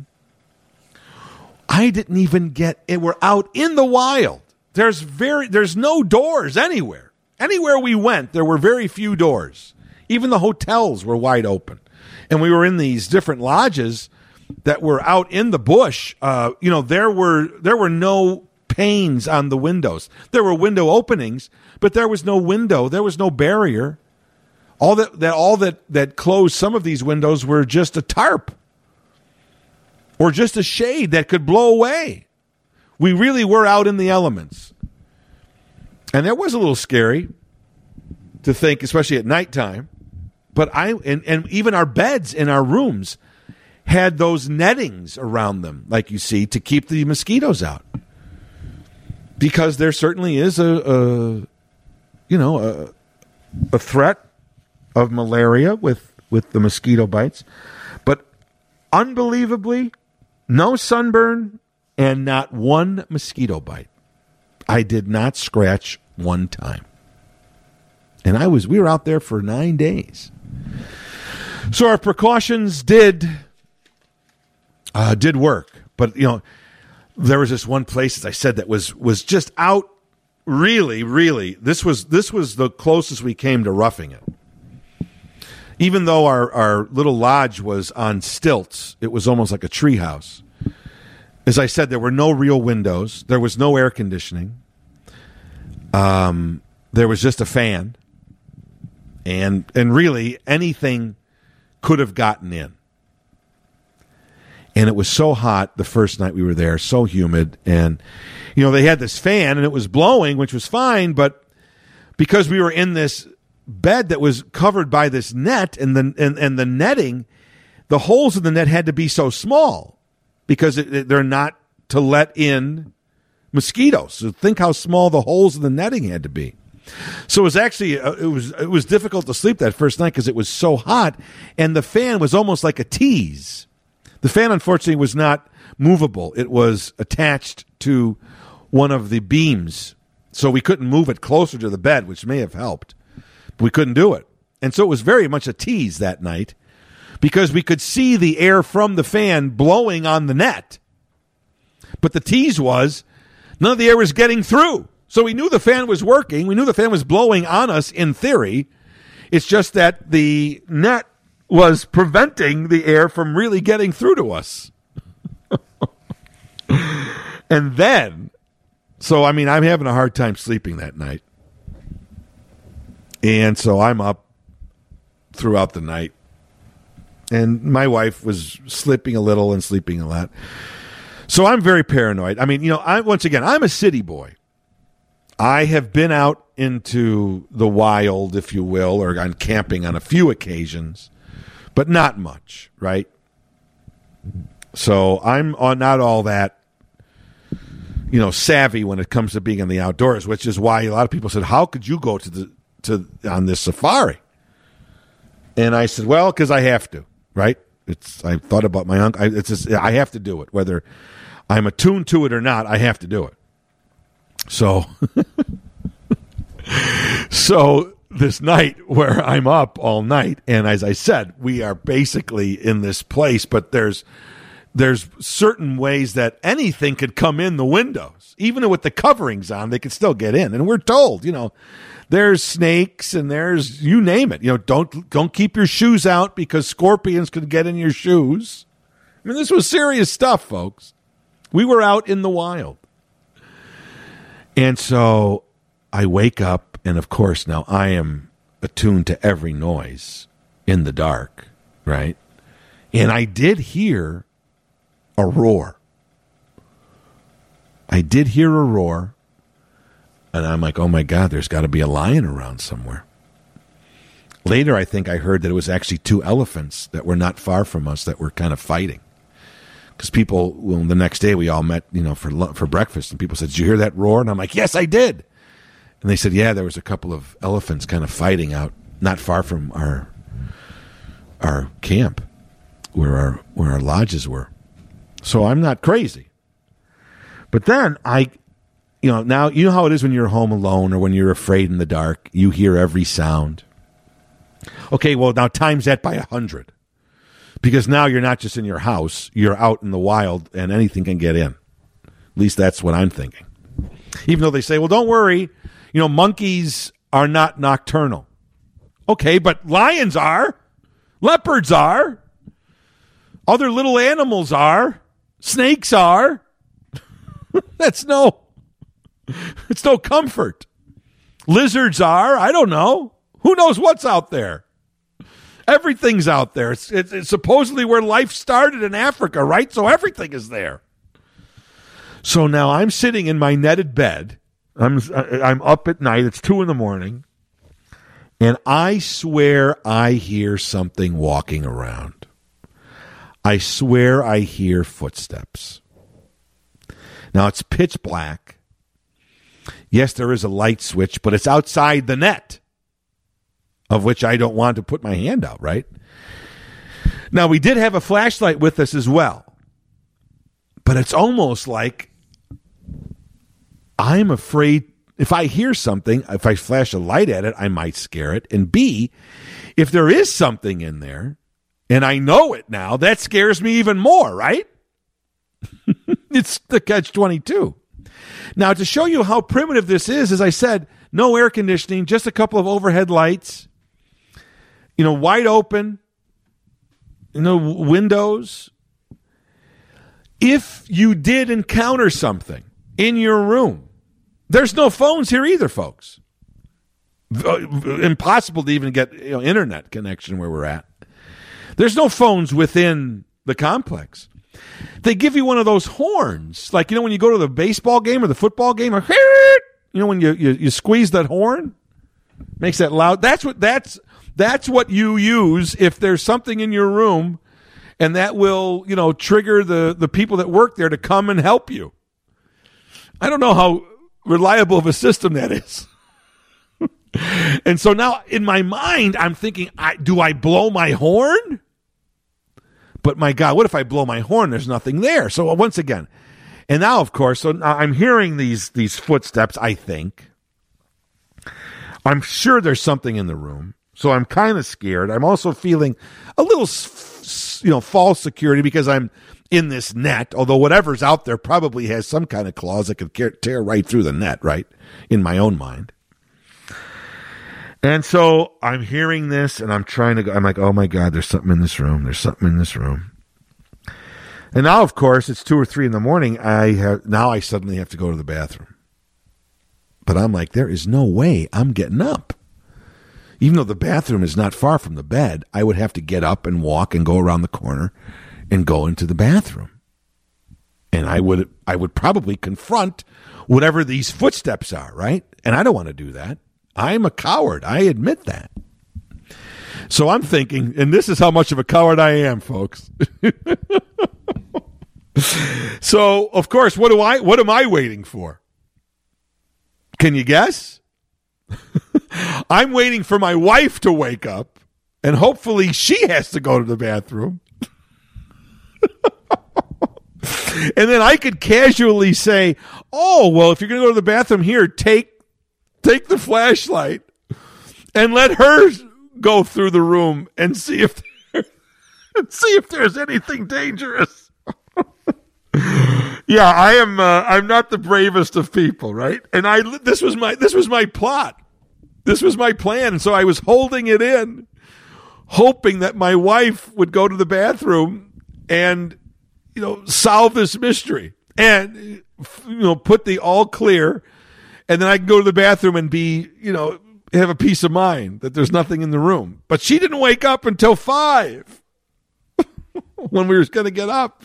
I didn't even get it. We're out in the wild. There's very there's no doors anywhere. Anywhere we went, there were very few doors. Even the hotels were wide open. And we were in these different lodges that were out in the bush. Uh, you know, there were there were no panes on the windows. There were window openings, but there was no window. There was no barrier. All that, that all that, that closed some of these windows were just a tarp or just a shade that could blow away. We really were out in the elements. And that was a little scary to think, especially at nighttime. But I and, and even our beds in our rooms had those nettings around them, like you see, to keep the mosquitoes out. Because there certainly is a, a you know, a, a threat of malaria with, with the mosquito bites. But unbelievably, no sunburn and not one mosquito bite. I did not scratch one time. And I was we were out there for nine days. So our precautions did uh, did work. But, you know, there was this one place, as I said, that was was just out really, really. This was this was the closest we came to roughing it. Even though our, our little lodge was on stilts, it was almost like a treehouse. As I said, there were no real windows. There was no air conditioning. Um, there was just a fan. And and really, anything could have gotten in. And it was so hot the first night we were there, so humid. And, you know, they had this fan, and it was blowing, which was fine. But because we were in this bed that was covered by this net and the and, and the netting, the holes in the net had to be so small because it, it, they're not to let in mosquitoes. So think how small the holes in the netting had to be. So it was actually uh, it was it was difficult to sleep that first night because it was so hot, and the fan was almost like a tease. The fan, unfortunately, was not movable. It was attached to one of the beams, so we couldn't move it closer to the bed, which may have helped. We couldn't do it. And so it was very much a tease that night because we could see the air from the fan blowing on the net. But the tease was none of the air was getting through. So we knew the fan was working. We knew the fan was blowing on us in theory. It's just that the net was preventing the air from really getting through to us. And then, so I mean, I'm having a hard time sleeping that night. And so I'm up throughout the night. And my wife was slipping a little and sleeping a lot. So I'm very paranoid. I mean, you know, I once again, I'm a city boy. I have been out into the wild, if you will, or gone camping on a few occasions, but not much, right? So I'm not all that, you know, savvy when it comes to being in the outdoors, which is why a lot of people said, how could you go to the to on this safari? And I said, well, because I have to, right? It's I thought about my uncle. It's just, I have to do it, whether I'm attuned to it or not. I have to do it. So, So this night where I'm up all night, and as I said, we are basically in this place, but there's there's certain ways that anything could come in the windows. Even with the coverings on, they could still get in. And we're told, you know, there's snakes and there's, you name it. You know, don't don't keep your shoes out because scorpions could get in your shoes. I mean, this was serious stuff, folks. We were out in the wild. And so I wake up, and of course, now I am attuned to every noise in the dark, right? And I did hear a roar. I did hear a roar, and I'm like, oh my God, there's got to be a lion around somewhere. Later, I think I heard that it was actually two elephants that were not far from us that were kind of fighting. Because people, well, the next day we all met, you know, for for breakfast, and people said, "Did you hear that roar?" And I'm like, "Yes, I did." And they said, "Yeah, there was a couple of elephants kind of fighting out not far from our our camp, where our where our lodges were." So I'm not crazy. But then I, you know, now you know how it is when you're home alone or when you're afraid in the dark. You hear every sound. Okay, well now times that by a hundred. Because now you're not just in your house, you're out in the wild and anything can get in. At least that's what I'm thinking. Even though they say, well, don't worry, you know, monkeys are not nocturnal. Okay, but lions are. Leopards are. Other little animals are. Snakes are. That's no, it's no comfort. Lizards are. I don't know. Who knows what's out there? Everything's out there. It's, it's, it's supposedly where life started in Africa, right? So everything is there. So now I'm sitting in my netted bed. I'm I'm up at night. It's two in the morning. And I swear I hear something walking around. I swear I hear footsteps. Now it's pitch black. Yes, there is a light switch, but it's outside the net, of which I don't want to put my hand out, right? Now, we did have a flashlight with us as well. But it's almost like I'm afraid if I hear something, if I flash a light at it, I might scare it. And B, if there is something in there, and I know it now, that scares me even more, right? It's the catch twenty-two. Now, to show you how primitive this is, as I said, no air conditioning, just a couple of overhead lights. You know, wide open, you know, windows. If you did encounter something in your room, there's no phones here either, folks. Impossible to even get, you know, internet connection where we're at. There's no phones within the complex. They give you one of those horns, like, you know, when you go to the baseball game or the football game, or, you know, when you, you, you squeeze that horn, makes that loud. That's what that's. That's what you use if there's something in your room, and that will, you know, trigger the, the people that work there to come and help you. I don't know how reliable of a system that is. And so now in my mind, I'm thinking, I, do I blow my horn? But my God, what if I blow my horn? There's nothing there. So once again, and now, of course, so I'm hearing these, these footsteps, I think. I'm sure there's something in the room. So I'm kind of scared. I'm also feeling a little, you know, false security because I'm in this net, although whatever's out there probably has some kind of claws that could tear right through the net, right, in my own mind. And so I'm hearing this, and I'm trying to go, I'm like, oh, my God, there's something in this room. There's something in this room. And now, of course, it's two or three in the morning. I have now I suddenly have to go to the bathroom. But I'm like, there is no way I'm getting up. Even though the bathroom is not far from the bed, I would have to get up and walk and go around the corner and go into the bathroom. And I would I would probably confront whatever these footsteps are, right? And I don't want to do that. I'm a coward. I admit that. So I'm thinking, and this is how much of a coward I am, folks. So, of course, what do I what am I waiting for? Can you guess? I'm waiting for my wife to wake up, and hopefully she has to go to the bathroom. And then I could casually say, oh, well, if you're going to go to the bathroom here, take take the flashlight, and let her go through the room and see if there, see if there's anything dangerous. Yeah, I am. Uh, I'm not the bravest of people, right? And I this was my this was my plot. This was my plan, and so I was holding it in, hoping that my wife would go to the bathroom and, you know, solve this mystery and, you know, put the all clear, and then I can go to the bathroom and be, you know, have a peace of mind that there's nothing in the room. But she didn't wake up until five when we were going to get up.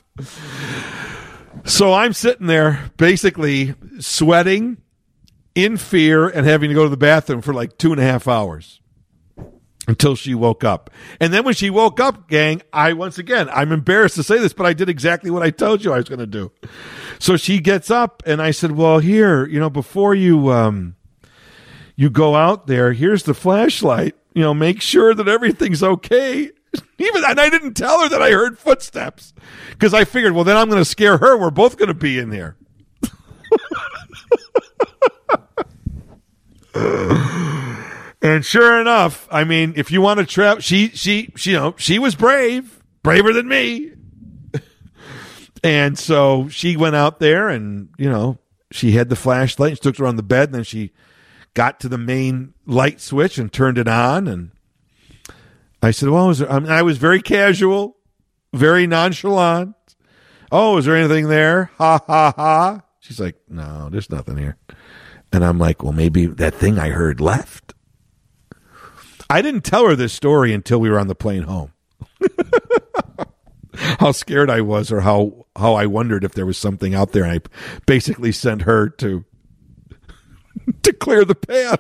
So I'm sitting there basically sweating in fear and having to go to the bathroom for like two and a half hours until she woke up. And then when she woke up, gang, I, once again, I'm embarrassed to say this, but I did exactly what I told you I was going to do. So she gets up and I said, well, here, you know, before you, um, you go out there, here's the flashlight, you know, make sure that everything's okay. Even and I didn't tell her that I heard footsteps because I figured, well, then I'm going to scare her. We're both going to be in there. And sure enough, I mean, if you want to trap, she, she, she, you know, she was brave, braver than me. And so she went out there and, you know, she had the flashlight and she took her on the bed and then she got to the main light switch and turned it on. And I said, well, was there, I, mean, I was very casual, very nonchalant. Oh, is there anything there? Ha, ha, ha. She's like, no, there's nothing here. And I'm like, well, maybe that thing I heard left. I didn't tell her this story until we were on the plane home. How scared I was or how, how I wondered if there was something out there. And I basically sent her to, to clear the path.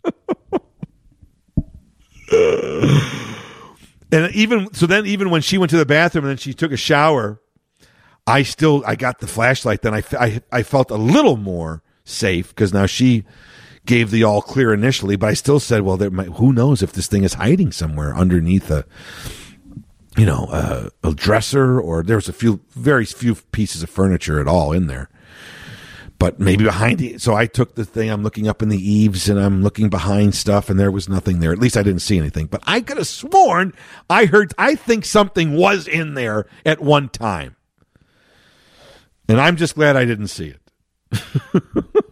And even so, then even when she went to the bathroom and then she took a shower, I still I got the flashlight. Then I, I, I felt a little more safe because now she gave the all clear initially, but I still said, well, there might, who knows if this thing is hiding somewhere underneath a, you know, a, a dresser, or there's a few very few pieces of furniture at all in there. But maybe behind it. So I took the thing, I'm looking up in the eaves and I'm looking behind stuff and there was nothing there. At least I didn't see anything. But I could have sworn I heard, I think something was in there at one time. And I'm just glad I didn't see it.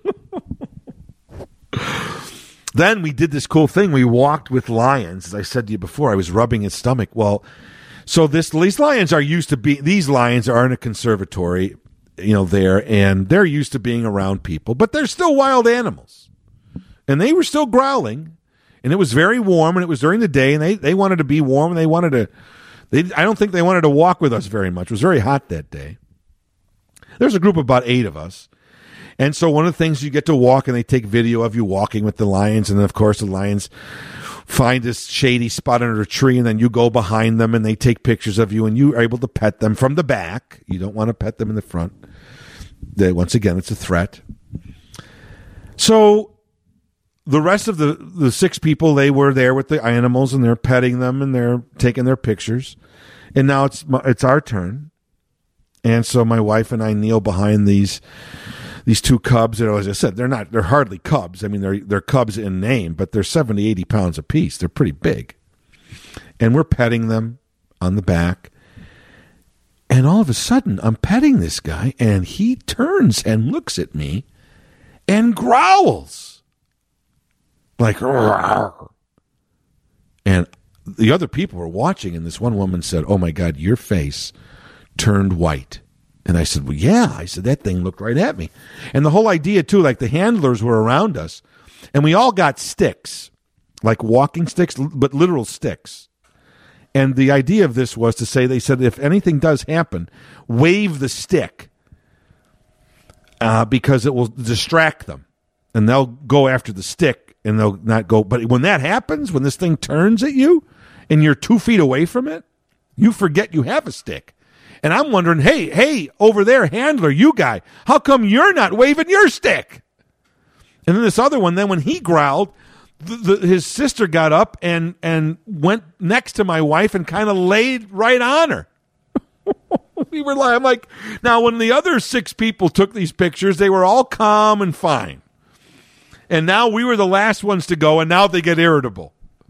Then we did this cool thing. We walked with lions. As I said to you before, I was rubbing his stomach. Well, so this, these lions are used to be, these lions are in a conservatory, you know, there, and they're used to being around people, but they're still wild animals. And they were still growling, and it was very warm, and it was during the day, and they, they wanted to be warm, and they wanted to, they, I don't think they wanted to walk with us very much. It was very hot that day. There's a group of about eight of us. And so one of the things, you get to walk, and they take video of you walking with the lions, and then, of course, the lions find this shady spot under a tree, and then you go behind them, and they take pictures of you, and you are able to pet them from the back. You don't want to pet them in the front. They, once again, it's a threat. So the rest of the, the six people, they were there with the animals, and they're petting them, and they're taking their pictures. And now it's it's our turn. And so my wife and I kneel behind these these two cubs. That, as I said, they're not they're hardly cubs. I mean, they're they're cubs in name, but they're seventy, eighty pounds apiece. They're pretty big. And we're petting them on the back. And all of a sudden, I'm petting this guy, and he turns and looks at me and growls. Like, rawr. And the other people were watching, and this one woman said, oh, my God, your face turned white. And I said, well, yeah. I said, that thing looked right at me. And the whole idea, too, like the handlers were around us, and we all got sticks, like walking sticks, but literal sticks. And the idea of this was to say, they said, if anything does happen, wave the stick uh, because it will distract them. And they'll go after the stick and they'll not go. But when that happens, when this thing turns at you and you're two feet away from it, you forget you have a stick. And I'm wondering, hey, hey, over there, handler, you guy, how come you're not waving your stick? And then this other one, then when he growled, The, the, his sister got up and, and went next to my wife and kind of laid right on her. We were like, I'm like, now when the other six people took these pictures, they were all calm and fine. And now we were the last ones to go, and now they get irritable.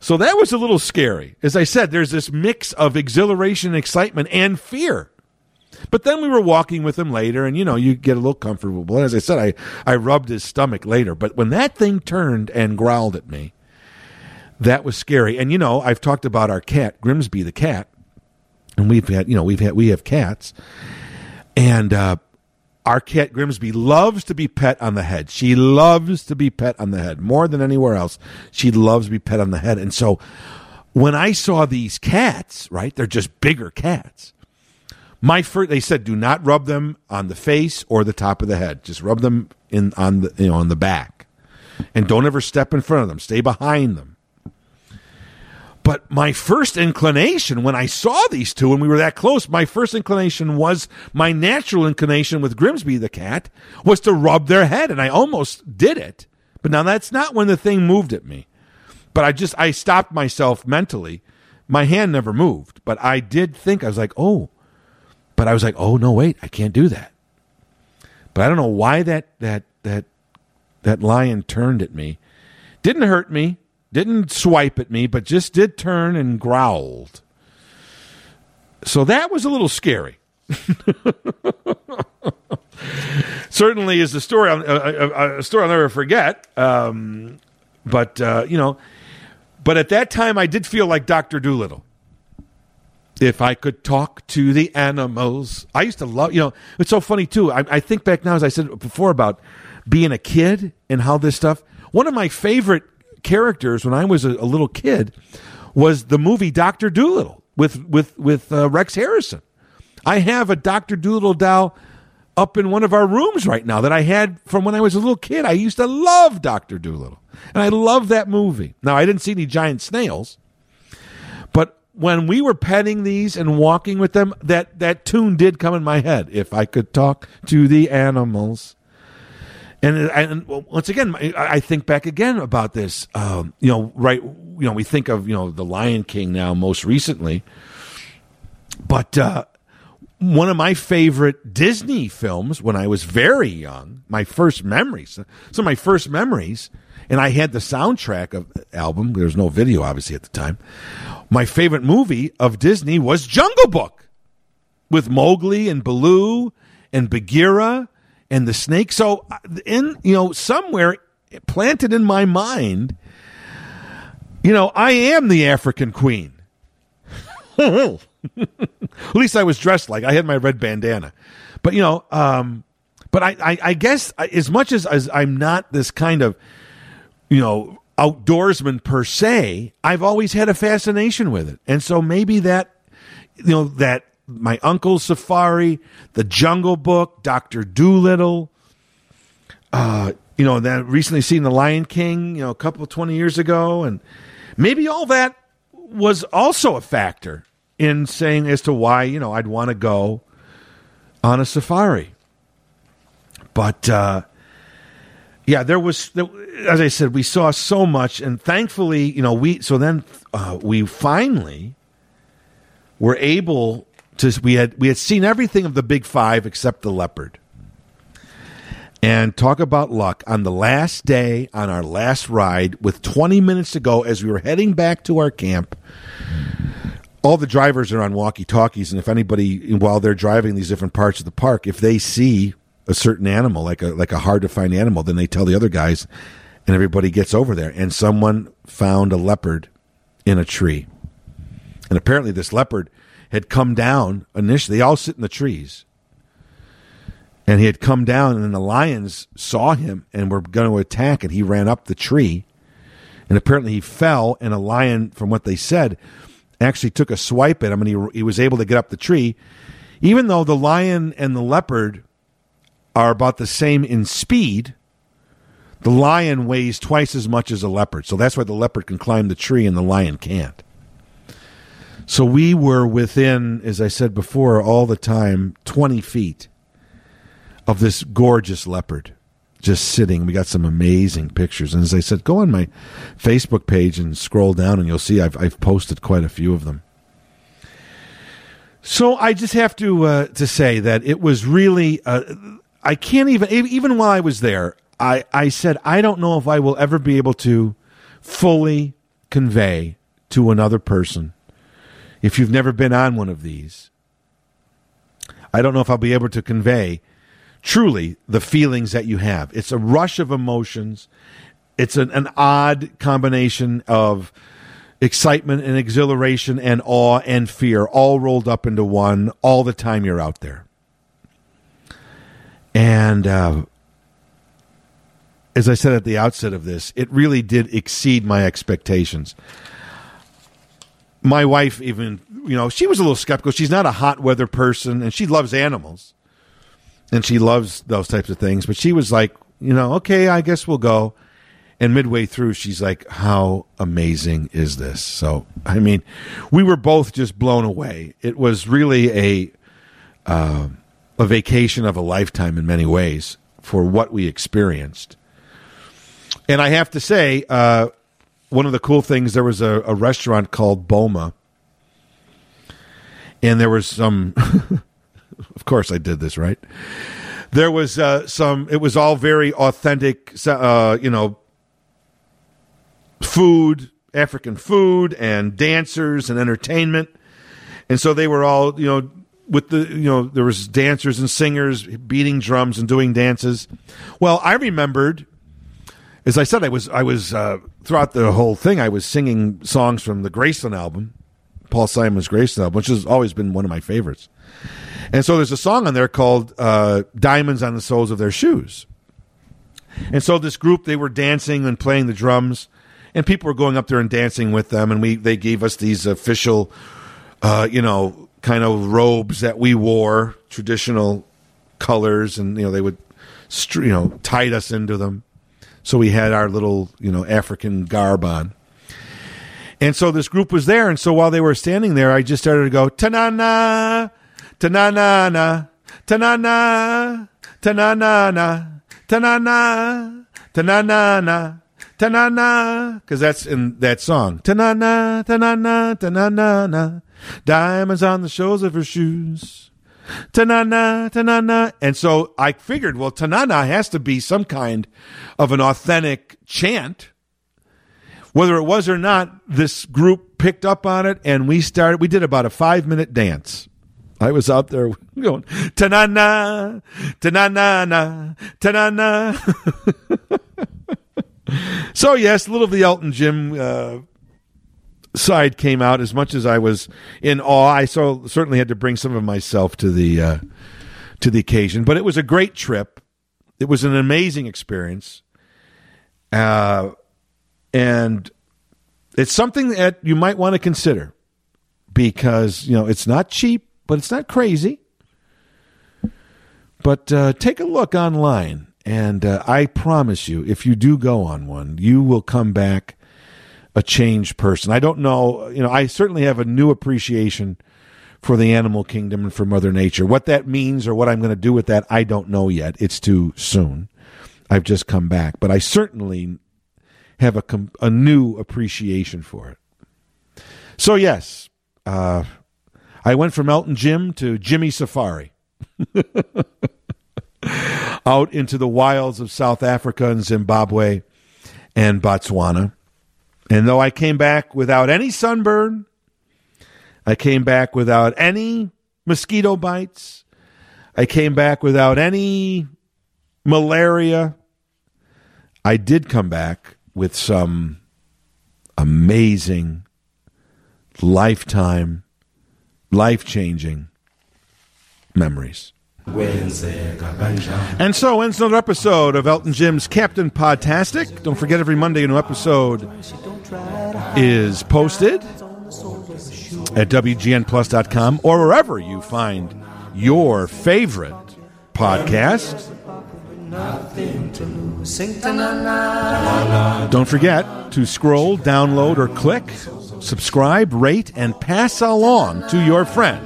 So that was a little scary. As I said, there's this mix of exhilaration, excitement, and fear. But then we were walking with him later, and, you know, you get a little comfortable. As I said, I, I rubbed his stomach later. But when that thing turned and growled at me, that was scary. And, you know, I've talked about our cat, Grimsby the cat. And we've had, you know, we've had, we have cats. And uh, our cat, Grimsby, loves to be pet on the head. She loves to be pet on the head more than anywhere else. She loves to be pet on the head. And so when I saw these cats, right, they're just bigger cats. My first, they said, do not rub them on the face or the top of the head. Just rub them in on the, you know, on the back, and don't ever step in front of them. Stay behind them. But my first inclination when I saw these two and we were that close, my first inclination was my natural inclination with Grimsby the cat was to rub their head, and I almost did it. But now that's not when the thing moved at me. But I just I stopped myself mentally. My hand never moved, but I did think I was like, oh. But I was like, oh, no, wait, I can't do that. But I don't know why that that that that lion turned at me. Didn't hurt me, didn't swipe at me, but just did turn and growled. So that was a little scary. Certainly is a story, I'll, a, a story I'll never forget. Um, but, uh, you know, but at that time I did feel like Doctor Dolittle. If I could talk to the animals. I used to love, you know, it's so funny too. I, I think back now, as I said before, about being a kid and how this stuff. One of my favorite characters when I was a, a little kid was the movie Doctor Dolittle with, with, with uh, Rex Harrison. I have a Doctor Dolittle doll up in one of our rooms right now that I had from when I was a little kid. I used to love Doctor Dolittle. And I love that movie. Now, I didn't see any giant snails, but when we were petting these and walking with them, that, that tune did come in my head. If I could talk to the animals. And, and once again, I think back again about this. Um, you know, right? You know, we think of, you know, the Lion King now most recently. But uh, one of my favorite Disney films when I was very young, my first memories, some of my first memories, and I had the soundtrack of the album. There was no video, obviously, at the time. My favorite movie of Disney was Jungle Book with Mowgli and Baloo and Bagheera and the snake. So, in you know, somewhere planted in my mind, you know, I am the African queen. At least I was dressed like. I had my red bandana. But, you know, um, but I, I, I guess as much as, as I'm not this kind of, you know, outdoorsman per se, I've always had a fascination with it. And so maybe that, you know, that my uncle's safari, the Jungle Book, Doctor Dolittle, uh, you know, then recently seen The Lion King, you know, a couple of twenty years ago. And maybe all that was also a factor in saying as to why, you know, I'd want to go on a safari. But, uh, yeah, there was, as I said, we saw so much, and thankfully, you know, we, so then uh, we finally were able to, we had, we had seen everything of the big five except the leopard. And talk about luck, on the last day, on our last ride, with twenty minutes to go, as we were heading back to our camp, all the drivers are on walkie-talkies, and if anybody, while they're driving these different parts of the park, if they see a certain animal, like a like a hard-to-find animal, then they tell the other guys, and everybody gets over there. And someone found a leopard in a tree. And apparently this leopard had come down initially. They all sit in the trees. And he had come down, and then the lions saw him and were going to attack, and he ran up the tree. And apparently he fell, and a lion, from what they said, actually took a swipe at him, and he, he was able to get up the tree. Even though the lion and the leopard are about the same in speed, the lion weighs twice as much as a leopard. So that's why the leopard can climb the tree and the lion can't. So we were within, as I said before, all the time, twenty feet of this gorgeous leopard just sitting. We got some amazing pictures. And as I said, go on my Facebook page and scroll down, and you'll see I've, I've posted quite a few of them. So I just have to uh, to say that it was really... Uh, I can't even, even while I was there, I, I said, I don't know if I will ever be able to fully convey to another person, if you've never been on one of these, I don't know if I'll be able to convey truly the feelings that you have. It's a rush of emotions. It's an, an odd combination of excitement and exhilaration and awe and fear all rolled up into one all the time you're out there. And uh, as I said at the outset of this, it really did exceed my expectations. My wife even, you know, she was a little skeptical. She's not a hot weather person, and she loves animals. And she loves those types of things. But she was like, you know, okay, I guess we'll go. And midway through, she's like, how amazing is this? So, I mean, we were both just blown away. It was really a uh, a vacation of a lifetime in many ways for what we experienced. And I have to say, uh, one of the cool things, there was a, a restaurant called Boma. And there was some, of course I did this, right? There was uh, some, it was all very authentic, uh, you know, food, African food, and dancers and entertainment. And so they were all, you know, with the, you know, there was dancers and singers beating drums and doing dances. Well, I remembered, as I said, I was, I was, uh, throughout the whole thing, I was singing songs from the Graceland album, Paul Simon's Graceland album, which has always been one of my favorites. And so there's a song on there called uh, Diamonds on the Soles of Their Shoes. And so this group, they were dancing and playing the drums, and people were going up there and dancing with them, and we they gave us these official, uh, you know, kind of robes that we wore, traditional colors, and, you know, they would, you know, tied us into them. So we had our little, you know, African garb on. And so this group was there, and so while they were standing there, I just started to go, ta-na-na, ta-na-na-na, ta-na-na, ta-na-na-na, ta-na-na, ta-na-na-na, ta-na-na, because that's in that song. Ta-na-na, ta-na-na, ta-na-na-na, diamonds on the soles of her shoes. Ta-na-na, ta-na-na. And so I figured, well, ta-na-na has to be some kind of an authentic chant. Whether it was or not, this group picked up on it, and we started, we did about a five-minute dance. I was out there going, ta-na-na, ta-na-na-na, ta-na-na. So, yes, a little of the Elton Jim uh, side came out. As much as I was in awe, I so certainly had to bring some of myself to the uh, to the occasion. But it was a great trip. It was an amazing experience. Uh, and it's something that you might want to consider because, you know, it's not cheap, but it's not crazy. But uh, take a look online. And uh, I promise you, if you do go on one, you will come back a changed person. I don't know, you know, I certainly have a new appreciation for the animal kingdom and for Mother Nature. What that means or what I'm going to do with that, I don't know yet. It's too soon. I've just come back. But I certainly have a, a new appreciation for it. So, yes, uh, I went from Elton Jim to Jimmy Safari. Out into the wilds of South Africa and Zimbabwe and Botswana. And though I came back without any sunburn, I came back without any mosquito bites, I came back without any malaria, I did come back with some amazing, lifetime, life-changing memories. And so ends another episode of Elton Jim's Captain Podtastic. Don't forget, every Monday a new episode is posted at W G N plus dot com or wherever you find your favorite podcast. Don't forget to scroll, download, or click, subscribe, rate, and pass along to your friends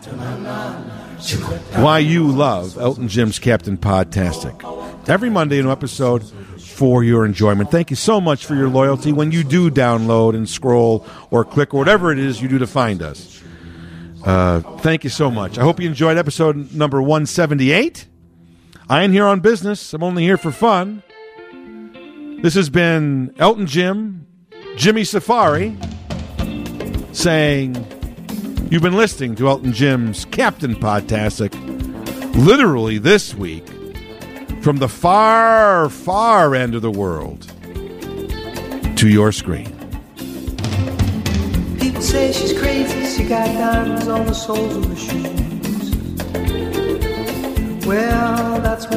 why you love Elton Jim's Captain Podtastic. Every Monday, a new episode for your enjoyment. Thank you so much for your loyalty when you do download and scroll or click or whatever it is you do to find us. Uh, thank you so much. I hope you enjoyed episode number one seventy-eight. I ain't here on business. I'm only here for fun. This has been Elton Jim Jimmy Safari saying, you've been listening to Elton Jim's Captain Podtastic literally this week from the far, far end of the world to your screen. People say she's crazy, she got diamonds on the soles of her shoes. Well, that's